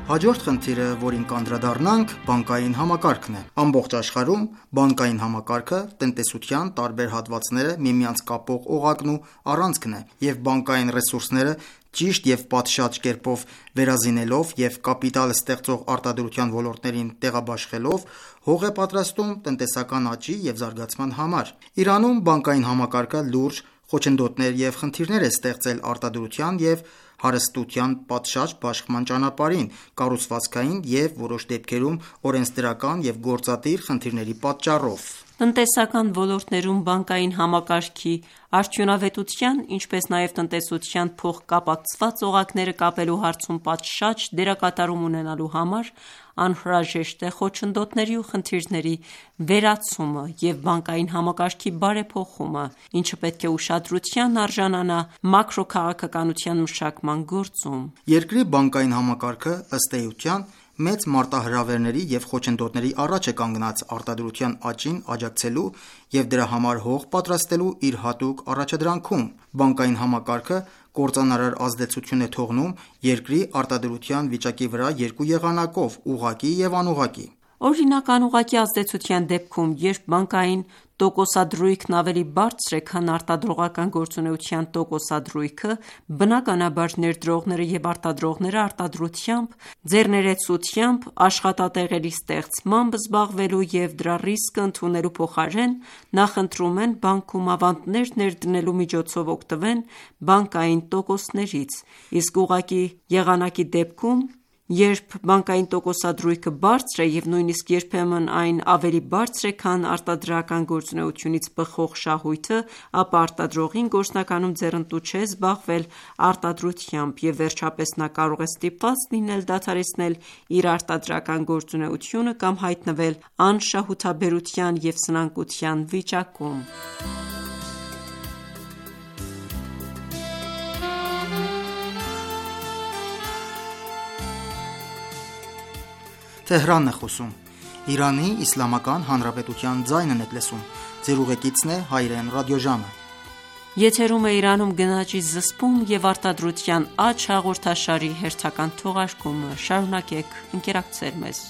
Հաջորդ խնդիրը, որին կանդրադառնանք, բանկային համակարգն է։ Ամբողջ աշխարհում բանկային համակարգը տնտեսության տարբեր հատվածները միմյանց կապող օղակն ու առանցքն է, եւ բանկային ռեսուրսները ճիշտ եւ պատշաճ կերպով վերազինելով եւ կապիտալ ստեղծող արտադրության ոլորտներին տեղաբաշխելով հող է պատրաստում տնտեսական աճի եւ զարգացման համար։ Իրանում բանկային համակարգը լուրջ խոչընդոտներ եւ խնդիրներ է ստեղծել արտադրության եւ հարստության պատշաճ բաշխման ճանապարհին, կառուցվածքային եւ որոշ դեպքերում օրենսդրական եւ գործադիր խնդիրների պատճառով։ Տնտեսական ոլորտներում բանկային համակարգի արդյունավետության, ինչպես նաև տնտեսության փոխկապակցված օղակները կապելու հարցում պատշաճ դերակատարում ունենալու համար անհրաժեշտ է խոչընդոտների ու խնդիրների վերացումը և բանկային համակարգի բարեփոխումը, ինչը պետք է ուշադրության արժանանա մակրոքաղաքականության մշակման գործում։ Երկրի բանկային համակարգը, ըստ էության, մեծ մարտահրավերների և խոչընդոտների առաջ է կանգնած արտադրության աճին աջակցելու և դրա համար հող պատրաստելու իր հատուկ առաջադրանքում։ Բանկային համակարգը կործանարար ազդեցություն է թողնում երկրի արտադրության վիճակի վրա երկու եղանակով՝ ուղղակի և անուղղակի։ Օրինակ, անուղղակի ազդեցության դեպքում, երբ բանկային տոկոսադրույքն ավելի բարձր է, քան արտադրողական գործունեության տոկոսադրույքը, բնականաբար ներդրողները և արտադրողները արտադրությամբ, ձեռներեցությամբ, աշխատատեղերի ստեղծմամբ զբաղվելու և դրա ռիսկը ընդունելու փոխարեն նախընտրում են բանկում ավանդներ ներդնելու միջոցով օգտվեն բանկային տոկոսներից, իսկ ուղղակի եղանակի դեպքում, երբ բանկային տոկոսադրույքը բարձր է և նույնիսկ երբեմն այն ավելի բարձր է, քան արտադրական գործունեությունից բխող շահույթը, ապա արտադրողին գործնականում ձեռնտու չէ զբաղվել արտադրությամբ և վերջապես նա կարող է ստիպված լինել դադարեցնել իր արտադրական գործունեությունը կամ հայտնվել անշահութաբերության և սնանկության վիճակում։ Թեհրանն է խոսում։ Իրանի Իսլամական Հանրապետության ձայնն եք լսում։ Ձեր ուղեկիցն է Հայրեն ռադիոժամը։ Եթերում է Իրանում գնաճի զսպում և արտադրության աճ հաղորդաշարի հերթական թողարկումը։ Շարունակեք ընկերակցել մեզ։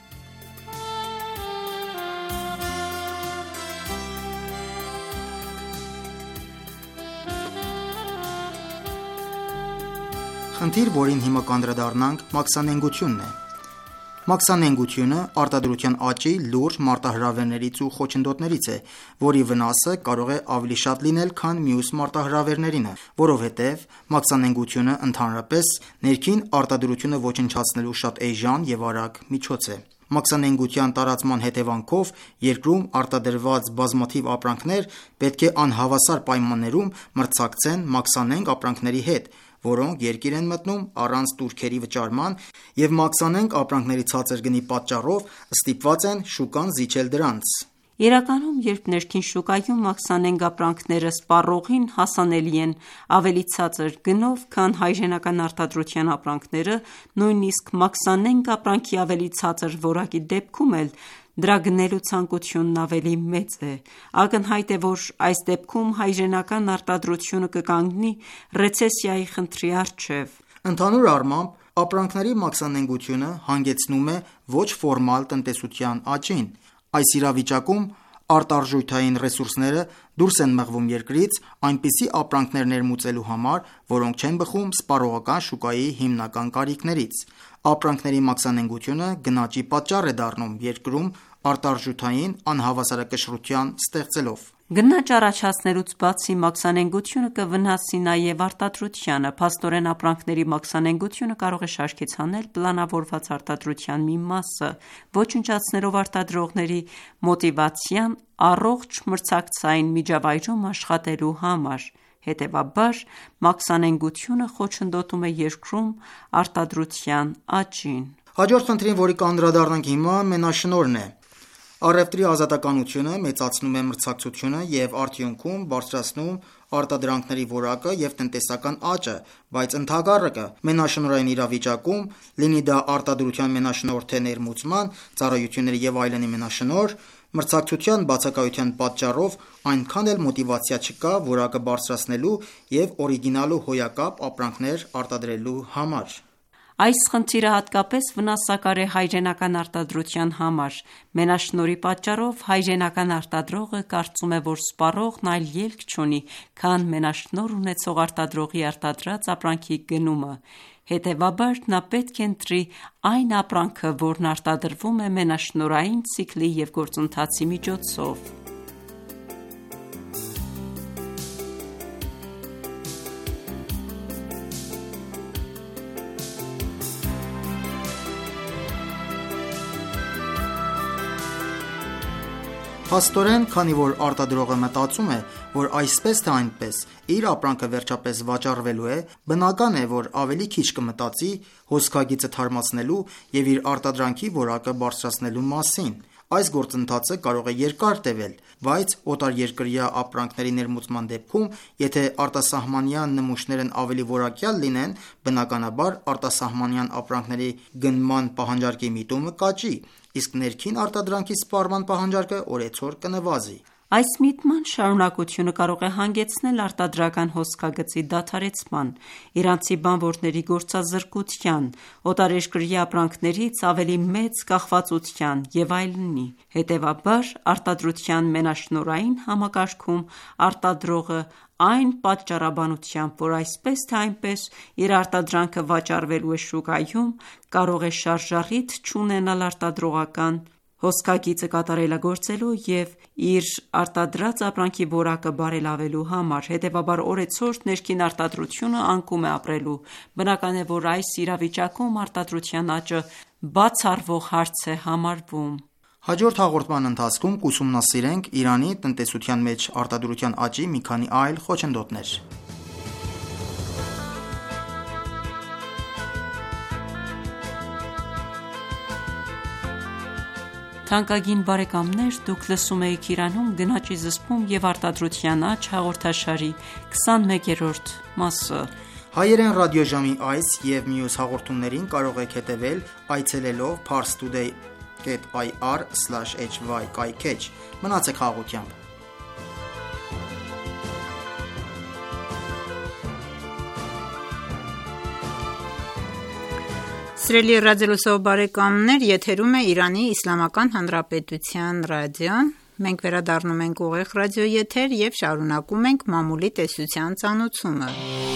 Խնդիր, որին հիմա կանդրադառնանք, մաքսանենգությունն է։ Մաքսանենգությունը արտադրության աճի լուրջ մարտահրավերներից ու խոչընդոտներից է, որի վնասը կարող է ավելի շատ լինել, քան մյուս մարտահրավերներինը, որովհետև մաքսանենգությունը ընդհանրապես ներքին արտադրությունը ոչնչացնելու շատ էժան և արագ միջոց է։ Մաքսանենգության տարածման հետևանքով երկրում արտադրված բազմաթիվ ապրանքներ պետք է անհավասար պայմաններում մրցակցեն մաքսանենգ ապրանքների հետ, որոնք երկիր են մտնում առանց տուրքերի վճարման և մաքսանենգ ապրանքների ցածր գնի պատճառով ստիպված են շուկան զիջել դրանց։ Իրականում, երբ ներքին շուկայում մաքսանենգ ապրանքները սպառողին հասանելի են ավելի ցածր գնով, քան հայրենական արտադրության ապրանքները, նույնիսկ մաքսանենգ ապրանքի ավելի ցածր որակի դեպքում էլ դրա գնելու ցանկությունն ավելի մեծ է։ Ակնհայտ է, որ այս դեպքում հայրենական արտադրությունը կկանգնի ռեցեսիայի խնդրի առջև։ Ընդհանուր առմամբ, ապրանքների մաքսանենգությունը հանգեցնում է ոչ ֆորմալ տնտեսության աճին։ Այս իրավիճակում արտարժութային ռեսուրսները դուրս են մղվում երկրից այնպիսի ապրանքներ ներմուծելու համար, որոնք չեն բխում սպառողական շուկայի հիմնական կարիքներից։ Ապրանքների մաքսանենգությունը գնաճի պատճառ է դառնում երկրում արտարժութային անհավասարակշռություն ստեղծելով։ Գնաճ առաջացնելուց բացի մաքսանենգությունը կվնասի նաև արտադրությանը։ Փաստորեն, ապրանքների մաքսանենգությունը կարող է շարքից հանել պլանավորված արտադրության մի մասը, ոչնչացնելով արտադրողների մոտիվացիան առողջ մրցակցային միջավայրում աշխատելու համար։ Հետևաբար, մաքսանենգությունը խոչընդոտում է երկրում արտադրության աճին։ Հաջորդ խնդրին, որի կանդրադառնանք հիմա, մենաշնորհն է։ Առևտրի ազատականությունը մեծացնում է մրցակցությունը և արդյունքում բարձրացնում արտադրանքների որակը և տնտեսական աճը, բայց ընդհակառակը, մենաշնորհային իրավիճակում, լինի դա արտադրության մենաշնորհ թե ներմուծման, ծառայությունների և այլնի մենաշնորհ, մրցակցության բացակայության պատճառով այնքան էլ մոտիվացիա չկա որակը բարձրացնելու և օրիգինալ ու հոյակապ ապրանքներ արտադրելու համար։ Այս խնդիրը հատկապես վնասակար է հայրենական արտադրության համար։ Մենաշնորհի պատճառով հայրենական արտադրողը կարծում է, որ սպառողն այլ ելք չունի, քան մենաշնորհ ունեցող արտադրողի արտադրած ապրանքի գնումը։ Հետևաբար, նա պետք է ընտրի այն ապրանքը, որն արտադրվում է մենաշնորհային ցիկլի և գործընթացի միջոցով։ Փաստորեն, քանի որ արտադրողը մտածում է, որ այսպես թե այնպես իր ապրանքը վերջապես վաճառվելու է, բնական է, որ ավելի քիչ կմտածի հոսքագիծը թարմացնելու և իր արտադրանքի որակը բարձրացնելու մասին։ Այս գործընթացը կարող է երկար տևել, բայց օտարերկրյա ապրանքների ներմուծման դեպքում, եթե արտասահմանյան նմուշներն ավելի որակյալ լինեն, բնականաբար արտասահմանյան ապրանքների գնման պահանջարկի միտումը կաճի, իսկ ներքին արտադրանքի սպառման պահանջարկը օրեցօր կնվազի։ Այս միտման շարունակությունը կարող է հանգեցնել արտադրական հոսքագծի դադարեցման, իրանցի բանվորների գործազրկության, օտարերկրյա ապրանքներից ավելի մեծ կախվածության և այլնի։ Հետևաբար, արտադրության մենաշնորհային համակարգում արտադրողը այն պատճառաբանությամբ, որ այսպես թե այնպես իր արտադրանքը վաճառվելու է շուկայում, կարող է շարժառիթ չունենալ արտադրողական հոսքագիծը կատարելագործելու և իր արտադրած ապրանքի որակը բարելավելու համար։ Հետևաբար, օրեցօր ներքին արտադրությունը անկում է ապրելու։ Բնական է, որ այս իրավիճակում արտադրության աճը բացառվող հարց է համարվում։ Հաջորդ հաղորդման ընթացքում կուսումնասիրենք Իրանի տնտեսության մեջ արտադրության աճի մի քանի այլ խոչընդոտներ։ Թանկագին բարեկամներ, դուք լսում եք Իրանում գնաճի զսպում և արտադրության աճ հաղորդաշարի քսանմեկերորդ մասը։ Հայերեն ռադիոժամի այս և մյուս հաղորդումներին կարող եք հետևել այցելելով parstoday dot ir slash h y կայքէջ։ Մնացեք խաղաղությամբ։ Սիրելի ռադիոլսող բարեկամներ, եթերում է Իրանի Իսլամական Հանրապետության ռադիոն։ Մենք վերադառնում ենք ուղիղ ռադիոեթեր և շարունակում ենք մամուլի տեսության ծանոթումը։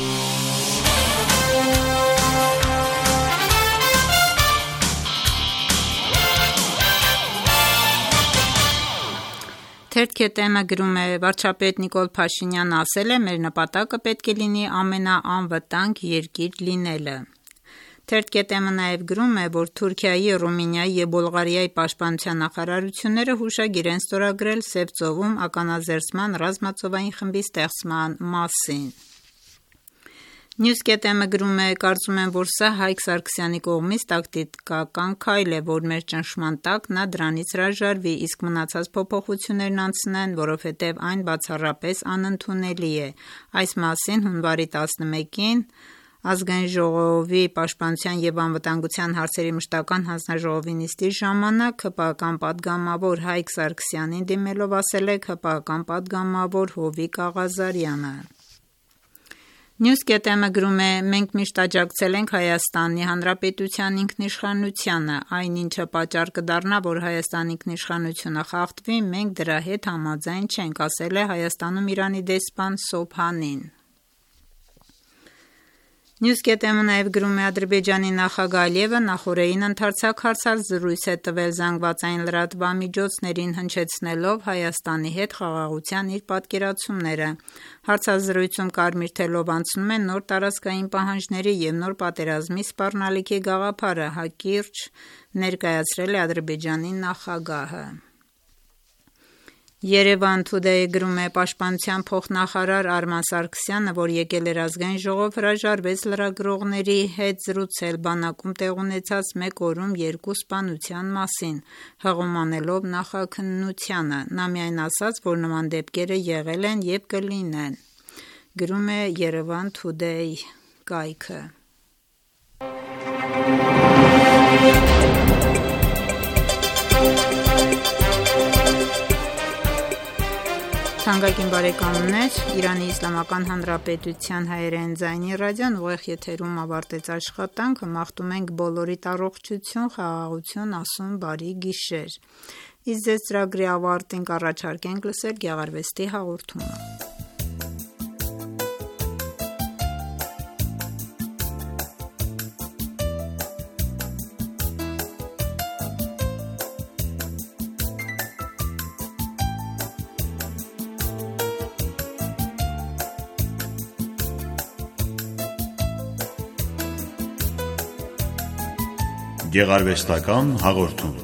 Թերթ.Քետեմը գրում է. վարչապետ Նիկոլ Փաշինյանն ասել է, մեր նպատակը պետք է լինի ամենաանվտանգ երկիր լինելը։ Թերթ.Քետեմը նաև գրում է, որ Թուրքիայի, Ռումինիայի և Բուլղարիայի պաշտպանության նախարարությունները հուշագիր են ստորագրել Սև ծովում ականազերծման ռազմածովային խմբի ստեղծման մասին։ News.am-ը գրում է. կարծում եմ, որ սա Հայկ Սարգսյանի կողմից տակտիկական քայլ է, որ մեր ճնշման տակ նա դրանից հրաժարվի, իսկ մնացած փոփոխություններն անցնեն, որովհետև այն բացառապես անընդունելի է։ Այս մասին հունվարի տասնմեկին Ազգային ժողովի պաշտպանության և անվտանգության հարցերի մշտական հանձնաժողովի նիստի ժամանակ ՀՊԱ-կան պատգամավոր Հայկ Սարգսյանին դիմելով ասել է ՀՊԱ-կան պատգամավոր Հովիկ Աղազարյանը։ News.am-ը գրում է. մենք միշտ աջակցել ենք Հայաստանի Հանրապետության ինքնիշխանությանը, այն ինչը պատճառ կդառնա, որ Հայաստանի ինքնիշխանությունը խախտվի, մենք դրա հետ համաձայն չենք, ասել է Հայաստանում Իրանի դեսպան Սոբհանին։ News.am-ը նաև գրում է. Ադրբեջանի նախագահ Ալիևը նախօրեին ընդարձակ հարցազրույց է տվել զանգվածային լրատվամիջոցներին, հնչեցնելով Հայաստանի հետ խաղաղության իր պատկերացումները։ Հարցազրույցում կարմիր թելով անցնում են նոր տարածքային պահանջների և նոր պատերազմի սպառնալիքի գաղափարը, հակիրճ ներկայացրել է Ադրբեջանի նախագահը։ Երևան Today-ը գրում է. պաշտպանության փոխնախարար Արման Սարգսյանը, որ եկել էր Ազգային ժողով, հրաժարվեց լրագրողների հետ զրուցել բանակում տեղ ունեցած մեկ օրում երկու սպանության մասին, հղում անելով նախաքննությանը։ Նա միայն ասաց, որ նման դեպքերը եղել են և կլինեն։ Գրում է Երևան Today կայքը։ Թանկագին բարեկամներ, Իրանի Իսլամական Հանրապետության հայերեն ձայնի ռադիոն ուղիղ եթերում ավարտեց աշխատանքը, մաղթում ենք բոլորիդ առողջություն, խաղաղություն, ասուն բարի գիշեր։ Իսկ ձեզ ծրագրի ավարտին կառաջարկենք լսել գեղարվեստի հաղորդումը։ Գեղարվեստական հաղորդում։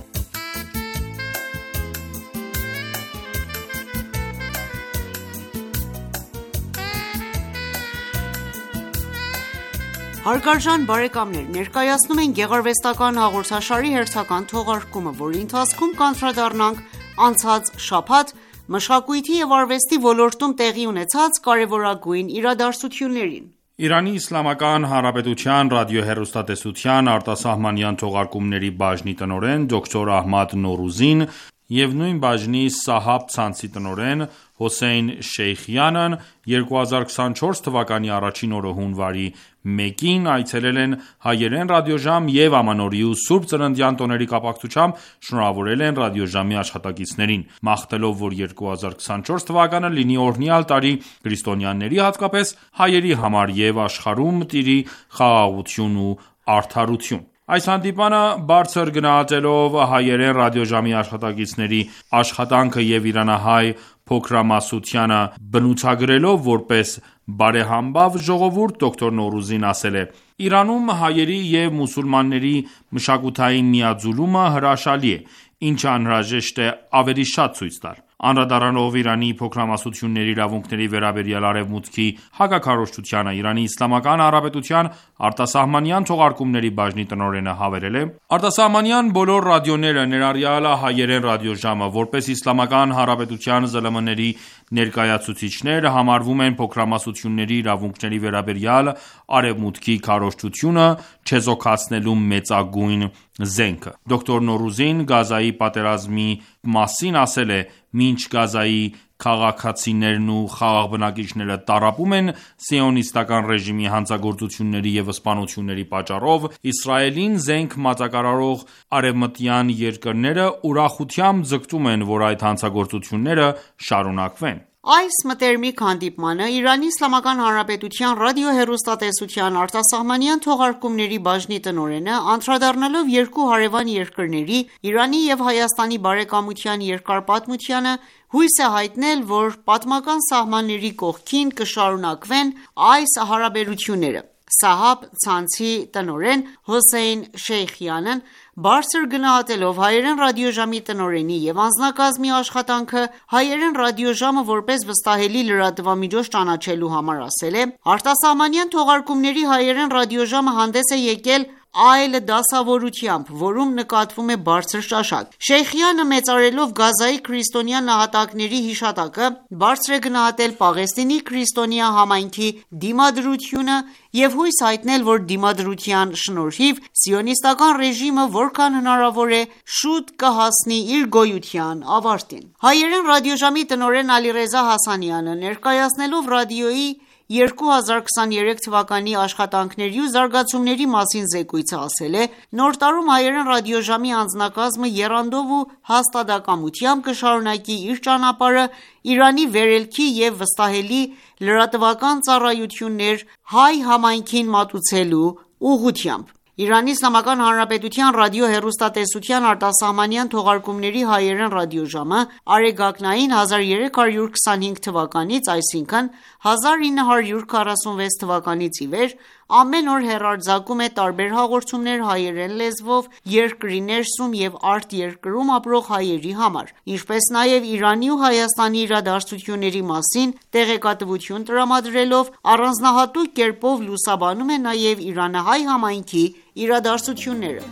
Հարգարժան բարեկամներ, ներկայացնում են գեղարվեստական հաղորդաշարի հերթական թողարկումը, որի ընթացքում կանդրադառնանք անցած շաբաթ մշակույթի և արվեստի ոլորտում տեղի ունեցած կարևորագույն իրադարձություններին։ Իրանի Իսլամական Հանրապետության ռադիոհեռուստատեսության արտասահմանյան թողարկումների բաժնի տնօրեն դոկտոր Ահմադ Նորուզին և նույն բաժնի Սահաբ ցանցի տնօրեն Հոսեյն Շեյխյանն երկու հազար քսանչորս թվականի առաջին օրը հունվարի մեկին այցելել են հայերեն ռադիոժամ և ամանորի ու Սուրբ Ծննդյան տոների կապակցությամբ շնորհավորել են ռադիոժամի աշխատակիցներին, մաղթելով, որ երկու հազար քսանչորս թվականը լինի օրհնյալ տարի քրիստոնյաների, հատկապես հայերի համար և աշխարհում տիրի խաղաղություն ու արդարություն։ Այս հանդիպանը բարձր գնահատելով հայերեն ռադիոժամի աշխատակիցների աշխատանքը և իրանահայ փոքրամասնությանը բնութագրելով որպես բարեհամբավ ժողովուրդ, դոկտոր Նորուզին ասել է. «Իրանում հայերի և մուսուլմանների մշակութային միաձուլումը հրաշալի է, ինչը անհրաժեշտ է ավելի շատ ցույց տալ»։ Անդրադառնալով Իրանի փոքրամասնությունների իրավունքների վերաբերյալ Արևմուտքի հակաքարոզչությանը, Իրանի Իսլամական Հանրապետության արտասահմանյան թողարկումների բաժնի տնօրենը հավելել է. «Արտասահմանյան բոլոր ռադիոները, ներառյալ հայերեն ռադիոժամը, որպես Իսլամական Հանրապետության ԶԼՄ-ների ներկայացուցիչներ, համարվում են փոքրամասնությունների իրավունքների վերաբերյալ Արևմուտքի քարոզչությունը չեզոքացնելու մեծագույն զենքը»։ Դոկտոր Նորուզին Գազայի պատերազմի մասին ասել է. «Մինչ Գազայի քաղաքացիներն ու խաղաղ բնակիչները տառապում են սիոնիստական ռեժիմի հանցագործությունների և սպանությունների պատճառով, Իսրայելին զենք մատակարարող արևմտյան երկրները ուրախությամբ ձգտում են, որ այդ հանցագործությունները շարունակվեն»։ Այս մտերմիկ հանդիպմանը Իրանի Իսլամական Հանրապետության ռադիոհեռուստատեսության արտասահմանյան թողարկումների բաժնի տնօրենը, անդրադառնալով երկու հարևան երկրների՝ Իրանի և Հայաստանի բարեկամության երկար պատմությանը, հույս է հայտնել, որ պատմական սահմանների կողքին կշարունակվեն այս հարաբերությունները։ Սահաբ ցանցի տնօրեն Հոսեյն Շեյխյանն բարձր գնահատելով հայերեն ռադիոժամի տնօրենի և անձնակազմի աշխատանքը, հայերեն ռադիոժամը որպես վստահելի լրատվամիջոց ճանաչելու համար ասել է. «Արտասահմանյան թողարկումների հայերեն ռադիոժամը հանդես է եկել այլ դասավորությամբ, որում նկատվում է բարձր ճաշակ»։ Շեյխյանը մեծարելով Գազայի քրիստոնյա նահատակների հիշատակը, բարձր է գնահատել Պաղեստինի քրիստոնյա համայնքի դիմադրությունը և հույս հայտնել, որ դիմադրության շնորհիվ սիոնիստական ռեժիմը որքան հնարավոր է շուտ կհասնի իր գոյության ավարտին։ Հայերեն ռադիոժամի տնօրեն Ալիռեզա Հասանյանը ներկայացնելով ռադիոյի երկու հազար քսաներեք թվականի աշխատանքների ու զարգացումների մասին զեկույցը ասել է. «Նոր տարում հայերեն ռադիոժամի անձնակազմը եռանդով ու հաստատակամությամբ կշարունակի իր ճանապարհը Իրանի վերելքի և վստահելի լրատվական ծառայություններ հայ համայնքին մատուցելու ուղղությամբ»։ Իրանի Իսլամական Հանրապետության ռադիոհեռուստատեսության արտասահմանյան թողարկումների հայերեն ռադիոժամը արեգակնային հազար երեք հարյուր քսանհինգ թվականից, այսինքն հազար ինը հարյուր քառասունվեց թվականից ի վեր ամեն օր հեռարձակում է տարբեր հաղորդումներ հայերեն լեզվով երկրի ներսում և արտերկրում ապրող հայերի համար, ինչպես նաև Իրանի ու Հայաստանի իրադարձությունների մասին տեղեկատվություն տրամադրելով, առանձնահատուկ կերպով լուսաբանում է նաև իրանահայ համայնքի իրադարձությունները։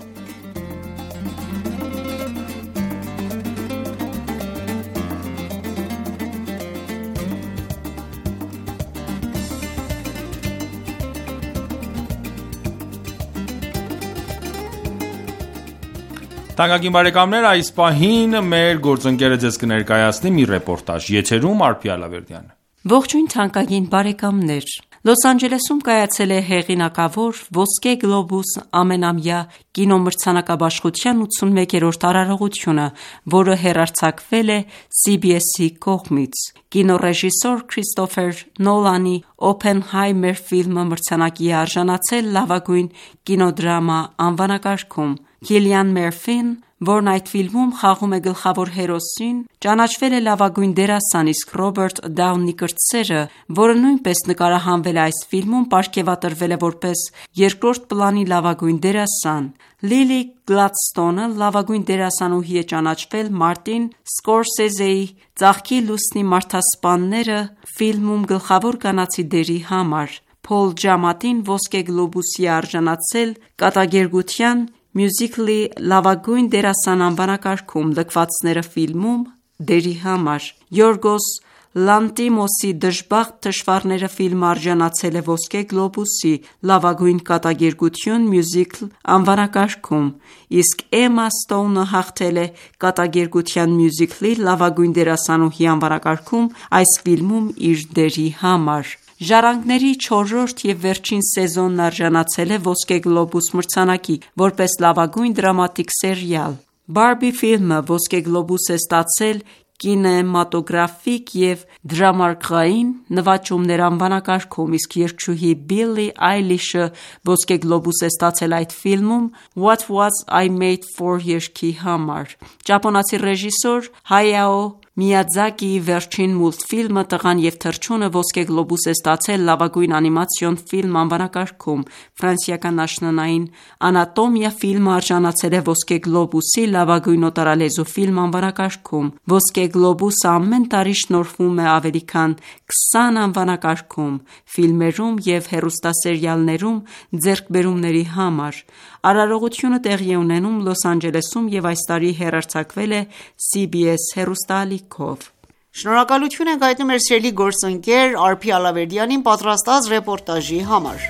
Թանկագին բարեկամներ, այս պահին մեր գործընկերը ձեզ կներկայացնի մի ռեպորտաժ։ Եթերում Արփի Ալավերդյանը։ Ողջույն թանկագին բարեկամներ։ Լոս Անջելեսում կայացել է հեղինակավոր Ոսկե գլոբուս ամենամյա կինոմրցանակաբաշխության ութսունմեկերորդ արարողությունը, որը հեռարձակվել է սի բի էս-ի կողմից։ Կինոռեժիսոր Քրիստոֆեր Նոլանի «Օփենհայմեր» ֆիլմը մրցանակի է արժանացել լավագույն կինոդրամա անվանակարգում։ Քիլիան Մերֆին, որն այդ ֆիլմում խաղում է գլխավոր հերոսին, ճանաչվել է լավագույն դերասան, իսկ Ռոբերտ Դաունի կրտսերը, որը նույնպես նկարահանվել է այս ֆիլմում, պարգևատրվել է որպես երկրորդ պլանի լավագույն դերասան։ Լիլի Գլադստոնը լավագույն դերասանուհի է ճանաչվել Մարտին Սկորսեզեի «Ծաղկի լուսնի մարդասպանները» ֆիլմում գլխավոր կանացի դերի համար։ Փոլ Ջամատին Ոսկե գլոբուսի է արժանացել կատակերգության մյուզիկլի լավագույն դերասան անվանակարգում «Լքվածները» ֆիլմում դերի համար։ Յորգոս Լանտիմոսի «Դժբախտ թշվառները» ֆիլմը արժանացել է Ոսկե գլոբուսի լավագույն կատակերգություն մյուզիկլ անվանակարգում, իսկ Էմմա Ստոունը հաղթել է կատակերգության մյուզիկլի լավագույն դերասանուհի անվանակարգում այս ֆիլմում իր դերի համար։ Ժառանգների չորրորդ և վերջին սեզոնն արժանացել է Ոսկե գլոբուս մրցանակի, որպես լավագույն դրամատիկ սերիալ։ Բարբի ֆիլմը Ոսկե գլոբուս է ստացել կինեմատոգրաֆիկ և դրամարկղային նվաճումներ անվանակարգում, իսկ երգչուհի Բիլլի Այլիշը Ոսկե գլոբուս է ստացել այդ ֆիլմում What Was I Made For երգի համար։ Ճապոնացի ռեժիսոր Հայաո Միյաձակիի վերջին մուլտֆիլմը «Տղան և թռչունը» Ոսկե գլոբուս է ստացել լավագույն անիմացիոն ֆիլմ անվանակարգում։ Ֆրանսիական աշնանային Անատոմիա ֆիլմը արժանացել է Ոսկե գլոբուսի լավագույն օտարալեզու ֆիլմ անվանակարգում։ Ոսկե գլոբուսը ամեն տարի շնորհվում է ավելի քան քսան անվանակարգում ֆիլմերում և հեռուստասերիալներում ձեռքբերումների համար։ Արարողությունը տեղի է ունենում Լոս Անջելեսում և այս տարի հեռարձակվել է սի բի էս հեռուստաալիքով։ Շնորհակալություն ենք հայտնում մեր սիրելի գործընկեր Արփի Ալավերդյանին պատրաստած ռեպորտաժի համար։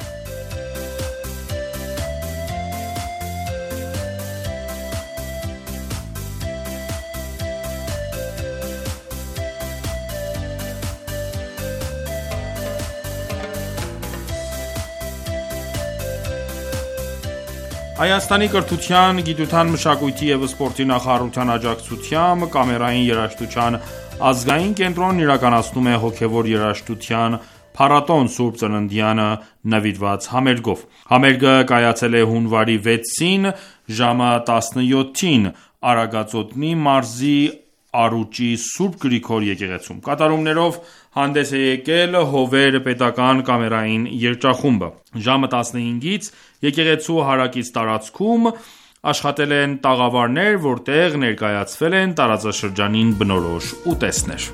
Հայաստանի կրթության, գիտության, մշակույթի և սպորտի նախարարության աջակցությամբ Կամերային երաժշտության ազգային կենտրոնն իրականացնում է հոգևոր երաժշտության փառատոն Սուրբ Ծննդյանը նվիրված համերգով։ Համերգը կայացել է հունվարի վեցին ժամը տասնյոթին Արագածոտնի մարզի Արուճի Սուրբ Գրիգոր եկեղեցում։ Կատարումներով հանդես է եկել Հովեր պետական կամերային երգչախումբը։ Ժամը տասնհինգից եկեղեցու հարակից տարածքում աշխատել են տաղավարներ, որտեղ ներկայացվել են տարածաշրջանին բնորոշ ուտեստներ։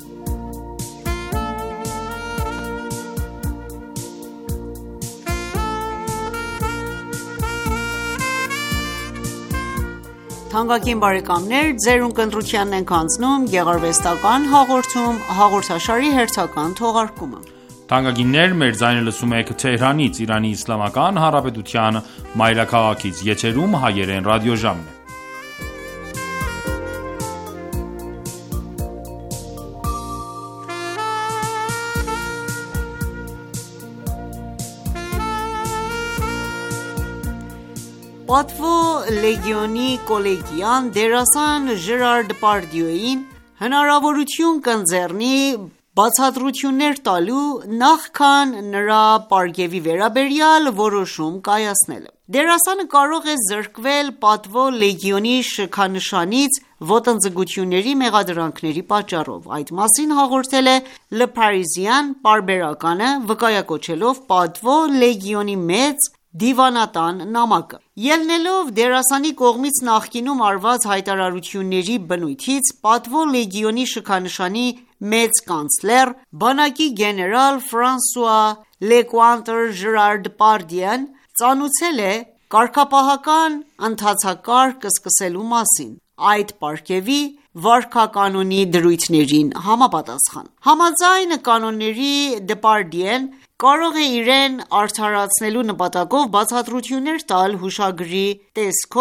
Թանկագին բարեկամներ, ձեր ունկնդրությանն ենք անցնում գեղարվեստական հաղորդում հաղորդաշարի հերթական թողարկումը։ Թանկագիններ, մեր ձայնը լսում եք Թեհրանից, Իրանի Իսլամական Հանրապետության մայրաքաղաքից, եթերում հայերեն ռադիոժամն է։ Պատվո լեգիոնի կոլեգիան դերասան Ժերար Դեպարդյուին հնարավորություն կընձեռնի բացատրություններ տալու նախքան նրա պարգևի վերաբերյալ որոշում կայացնելը։ Դերասանը կարող է զրկվել Պատվո լեգիոնի շքանշանից ոտնձգությունների մեղադրանքների պատճառով։ Այդ մասին հաղորդել է Le Parisien պարբերականը, վկայակոչելով Պատվո լեգիոնի մեծ դիվանատան նամակը։ Ելնելով դերասանի կողմից նախկինում արված հայտարարությունների բնույթից, Պատվո լեգիոնի շքանշանի մեծ կանցլեր, բանակի գեներալ Ֆրանսուଆ Լեկուանտր Ժերար Դեպարդյեն ծանուցել է կարգապահական ընթացակարգ սկսելու մասին, այդ պարգևի վարքականոնի դրույթներին համապատասխան։ Համաձայն կանոնների Դեպարդյեն կարող է իրեն արդարացնելու նպատակով բացատրություններ տալ հուշագրի տեսքով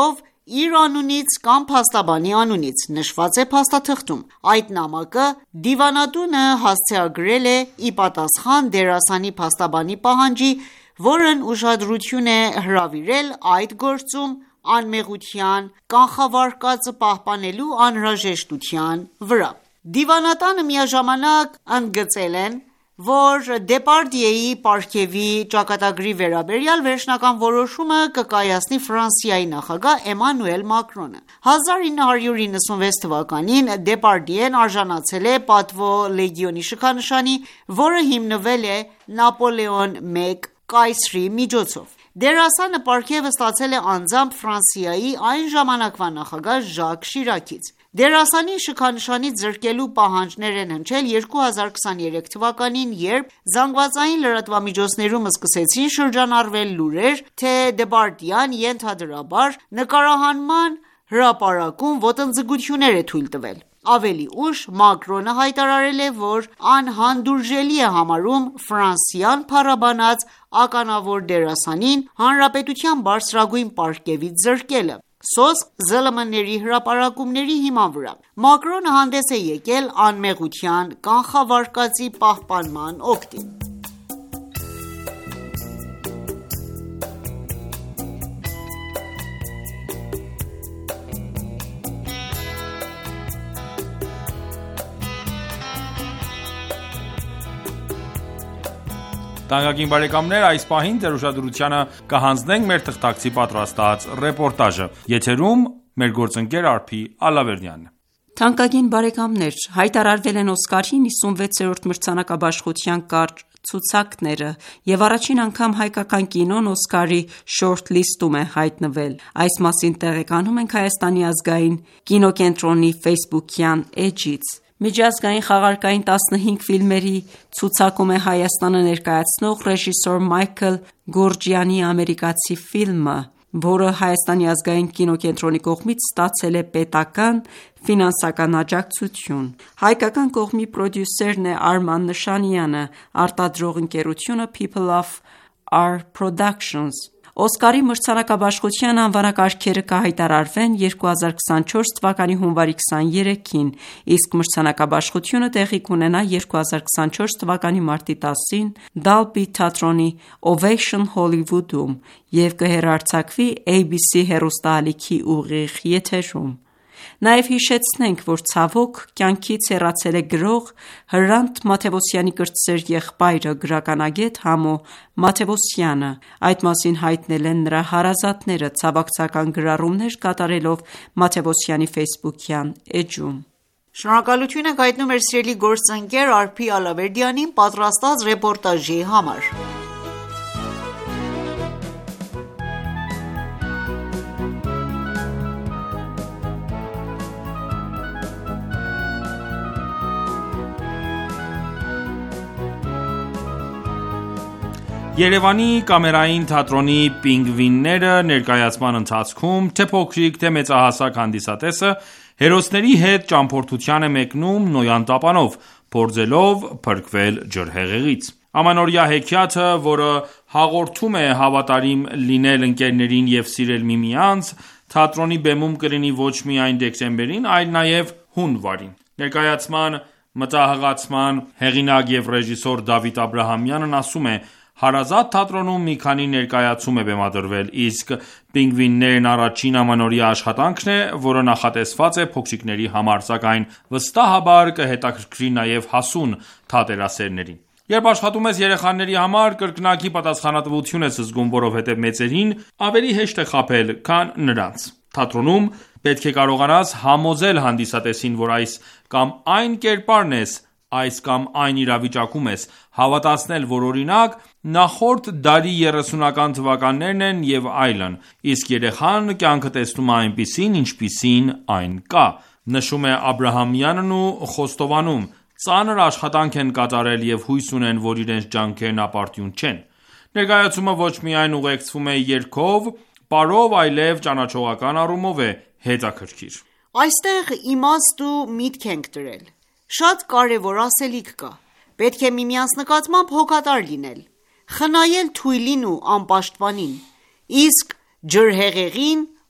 իր անունից կամ փաստաբանի անունից, նշված է փաստաթղթում։ Այդ նամակը դիվանատունը հասցեագրել է ի պատասխան դերասանի փաստաբանի պահանջի, որն ուշադրություն է հրավիրել այդ գործում անմեղության կանխավարկածը պահպանելու անհրաժեշտության վրա։ Դիվանատանը միաժամանակ ընդգծել են, որ Դեպարդիեի պարգևի ճակատագրի վերաբերյալ վերջնական որոշումը կկայացնի Ֆրանսիայի նախագահ Էմանուել Մակրոնը։ հազար ինը հարյուր իննսունվեց թվականին Դեպարդիեն արժանացել է Պատվո լեգիոնի շքանշանի, որը հիմնվել է Նապոլեոն մեկ կայսրի միջոցով։ Դերասանը պարգևը ստացել է անձամբ Ֆրանսիայի այն ժամանակվա նախագահ Ժակ Շիրակից։ Դերասանի շքանշանից զրկելու պահանջներ են հնչել երկու հազար քսաներեք թվականին, երբ զանգվածային լրատվամիջոցներում սկսեցին շրջանառվել լուրեր, թե Դեպարդիան ենթադրաբար նկարահանման հրապարակում ոտնձգություններ է թույլ տվել։ Ավելի ուշ Մակրոնը հայտարարել է, որ անհանդուրժելի է համարում Ֆրանսիան փառաբանած ականավոր դերասանին հանրապետության բարձրագույն պարգևից զրկելը սոսկ ԶԼՄ-ների հրապարակումների հիման վրա։ Մակրոնը հանդես է եկել անմեղության կանխավարկածի պահպանման օգտին։ Տանկագին բարեկամներ, այս պահին ձեր ուշադրությանը կհանձնենք մեր թղթակցի պատրաստած ռեպորտաժը։ Եթերում մեր գործընկեր Արփի Ալավերդյանն է։ Տանկագին բարեկամներ, հայտարարվել են Օսկարի նիստվեցերորդ մրցանակաբաշխության կարճ ցուցակները, եւ առաջին անգամ հայկական կինոն Օսկարի շորթ լիստում է հայտնվել։ Այս մասին տեղեկանում ենք Հայաստանի ազգային կինոկենտրոնի ֆեյսբուքյան էջից։ Միջազգային խաղարկային տասնհինգ ֆիլմերի ցուցակում է Հայաստանը ներկայացնող ռեժիսոր Մայքլ Գորջյանի ամերիկացի ֆիլմը, որը Հայաստանի ազգային կինոկենտրոնի կողմից ստացել է պետական ֆինանսական աջակցություն։ Հայկական կողմի պրոդյուսերն է Արման Նշանյանը, արտադրող ընկերությունը People of Our Productions։ Օսկարի մրցանակաբաշխության անվանակարգերը կհայտարարվեն երկու հազար քսանչորս թվականի հունվարի քսաներեքին, իսկ մրցանակաբաշխությունը տեղի կունենա երկու հազար քսանչորս թվականի մարտի տասին Դալբի թատրոնի Ovation Hollywood-ում և կհեռարձակվի A B C հեռուստաալիքի ուղիղ եթերում։ Նաև հիշեցնենք, որ ցավոք կյանքից հեռացել է գրող Հրանտ Մաթևոսյանի կրտսեր եղբայրը, գրականագետ Համո Մաթևոսյանը։ Այդ մասին հայտնել են նրա հարազատները, ցավակցական գրառումներ կատարելով Մաթևոսյանի ֆեյսբուքյան էջում։ Շնորհակալություն ենք հայտնում մեր սիրելի գործընկեր Արփի Ալավերդյանին պատրաստած ռեպորտաժի համար։ Երևանի կամերային թատրոնի Պինգվինները ներկայացման ընթացքում թե փոքրիկ, թե մեծահասակ հանդիսատեսը հերոսների հետ ճամփորդության է մեկնում Նոյան տապանով, փորձելով փրկվել ջրհեղեղից։ Ամանորյա հեքիաթը, որը հաղորդում է հավատարիմ լինել ընկերներին և սիրել միմյանց, թատրոնի բեմում կլինի ոչ միայն դեկտեմբերին, այլ նաև հունվարին։ Ներկայացման մտահղացման հեղինակ և ռեժիսոր Դավիթ Աբրահամյանն ասում է. Հարազատ թատրոնում մի քանի ներկայացում է բեմադրվել, իսկ Պինգվիններն առաջին ամանորյա աշխատանքն է, որը նախատեսված է փոքրիկների համար, սակայն վստահաբար կհետաքրքրի նաև հասուն թատերասերներին։ Երբ աշխատում ես երեխաների համար, կրկնակի պատասխանատվություն ես զգում, որովհետև մեծերին ավելի հեշտ է խաբել, քան նրանց։ Թատրոնում պետք է կարողանաս համոզել հանդիսատեսին, որ այս կամ այն կերպարն ես, այս կամ այն իրավիճակում ես, հավատացնել, որ օրինակ նախորդ դարի երեսունական թվականներն են և այլն, իսկ երեխան կյանքը տեսնում է այնպիսին, ինչպիսին այն կա, նշում է Աբրահամյանն ու խոստովանում, ծանր աշխատանք են կատարել և հույս ունեն, որ իրենց ջանքերն ապարդյուն չեն։ Ներկայացումը ոչ միայն ուղեկցվում է երգով, պարով, այլև ճանաչողական առումով է հետաքրքիր։ Այստեղ իմաստ ու միտք ենք դրել։ Շատ կարևոր ասելիք կա։ Պետք է միմյանց նկատմամբ հոգատար լինել, խնայել թույլին ու անպաշտպանին, իսկ ջրհեղեղին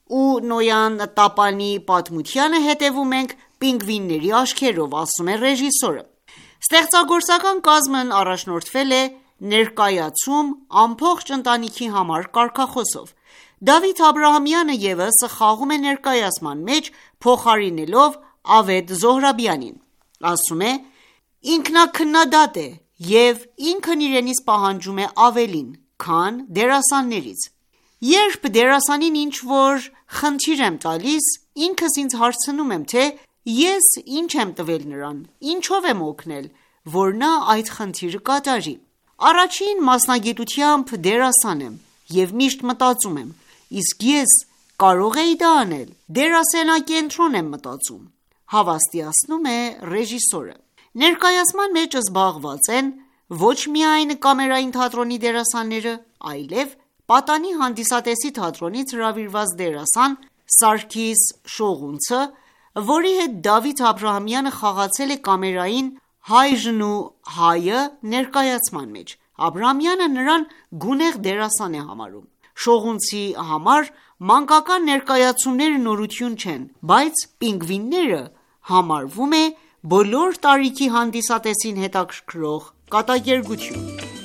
ու Նոյան Տապանի պատմությանը հետևում ենք պինգվինների աչքերով, ասում է ռեժիսորը։ Ստեղծագործական կազմն առաջնորդվել է ներկայացում ամբողջ ընտանիքի համար կարգախոսով։ Դավիթ Աբրահամյանը ևս խաղում է ներկայացման մեջ, փոխարինելով Ավետ Զոհրաբյանին։ Ասում է. ինքնաքննադատ է և ինքն իրենից պահանջում է ավելին, քան դերասաններից։ Երբ դերասանին ինչ-որ խնդիր եմ տալիս, ինքս ինձ հարցնում եմ, թե ես ինչ եմ տվել նրան, ինչով եմ օգնել, որ նա այդ խնդիրը կատարի։ Առաջին մասնագիտությամբ դերասան եմ և միշտ մտածում եմ, իսկ ես կարող էի դա անել, դերասենակենտրոն եմ մտածում, հավաստիացնում է ռեժիսորը։ Ներկայացման մեջ զբաղված են ոչ միայն կամերային թատրոնի դերասանները, այլև պատանի հանդիսատեսի թատրոնից հրավիրված դերասան Սարգիս Շողունցը, որի հետ Դավիթ Աբրահամյանը խաղացել է կամերային Հայրն ու հայը ներկայացման մեջ։ Աբրահամյանը նրան գունեղ դերասան է համարում։ Շողունցի համար մանկական ներկայացումները նորություն չեն, բայց Պինգվինները համարվում է բոլոր տարիքի հանդիսատեսին հետաքրքրող կատակերգություն։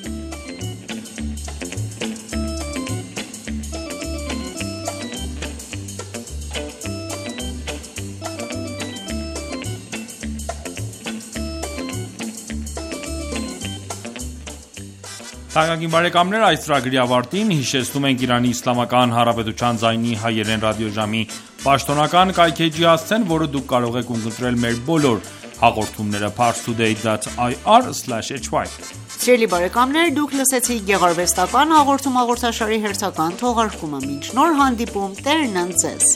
Թանկագին բարեկամներ, այս ծրագրի ավարտին հիշեցնում ենք Իրանի Իսլամական Հանրապետության ձայնի հայերեն ռադիոժամի պաշտոնական կայքէջի հասցեն, որը դուք կարող եք ունկնդրել մեր բոլոր հաղորդումները parstoday dot i r slash h y։ Սիրելի բարեկամներ, դուք լսեցիք գեղարվեստական հաղորդում հաղորդաշարի հերթական թողարկումը։ Մինչ նոր հանդիպում, Տերն ընդ ձեզ։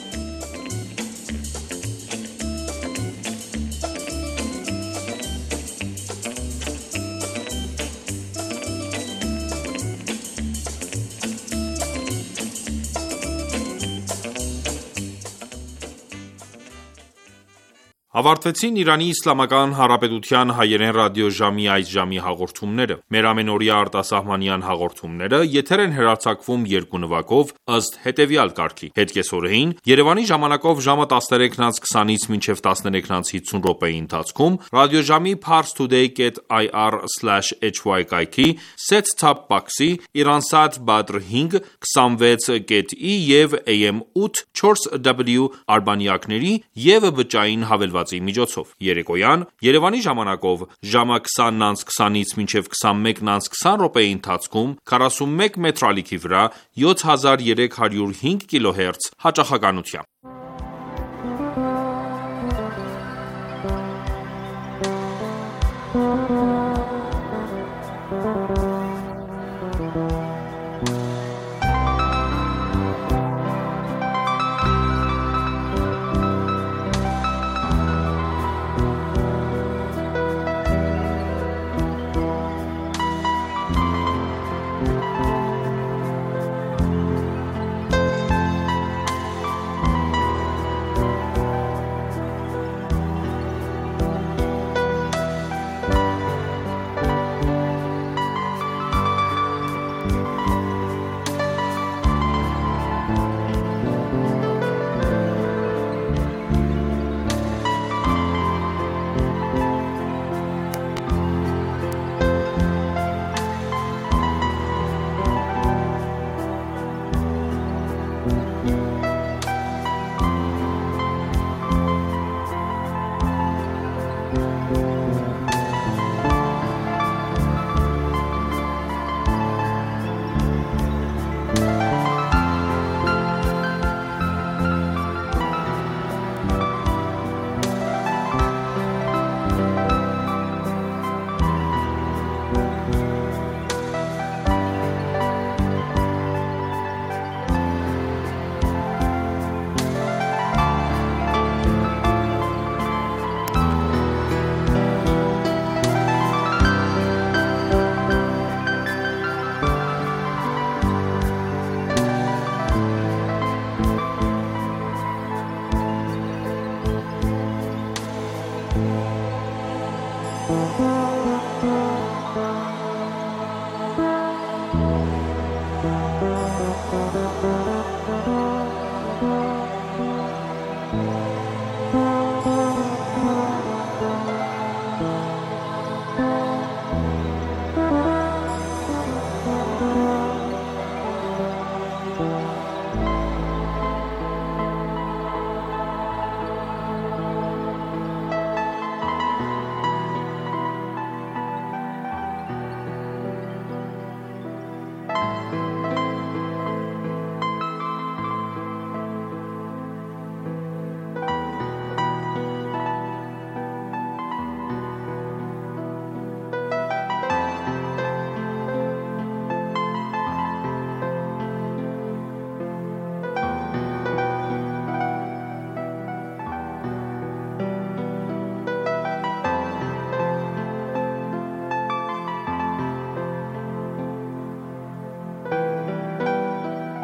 Ավարտվեցին Իրանի Իսլամական Հանրապետության հայերեն ռադիոժամի այս ժամի հաղորդումները։ Մեր ամենօրյա արտասահմանյան հաղորդումները եթեր են հեռարձակվում երկու նվագով ըստ հետևյալ կարգի. Հետկեսօրեին Երևանի ժամանակով ժամը տասներեքն անց քսանից մինչև տասներեքն անց հիսուն րոպեի ընթացքում ռադիոժամի parstoday dot i r slash h y կայքի set-top box-ի Iransat Badr հինգ, քսանվեց կետ ի և A M ութ չորս W արբանյակների և բջջային հավելվածի միջոցով։ Երեկոյան Երևանի ժամանակով ժամը քսանն անց քսանից մինչև քսանմեկն անց քսան րոպեի ընթացքում քառասունմեկ մետր ալիքի վրա յոթ հազար երեք հարյուր հինգ կիլոհերց հաճախականությամբ։ Աղոթում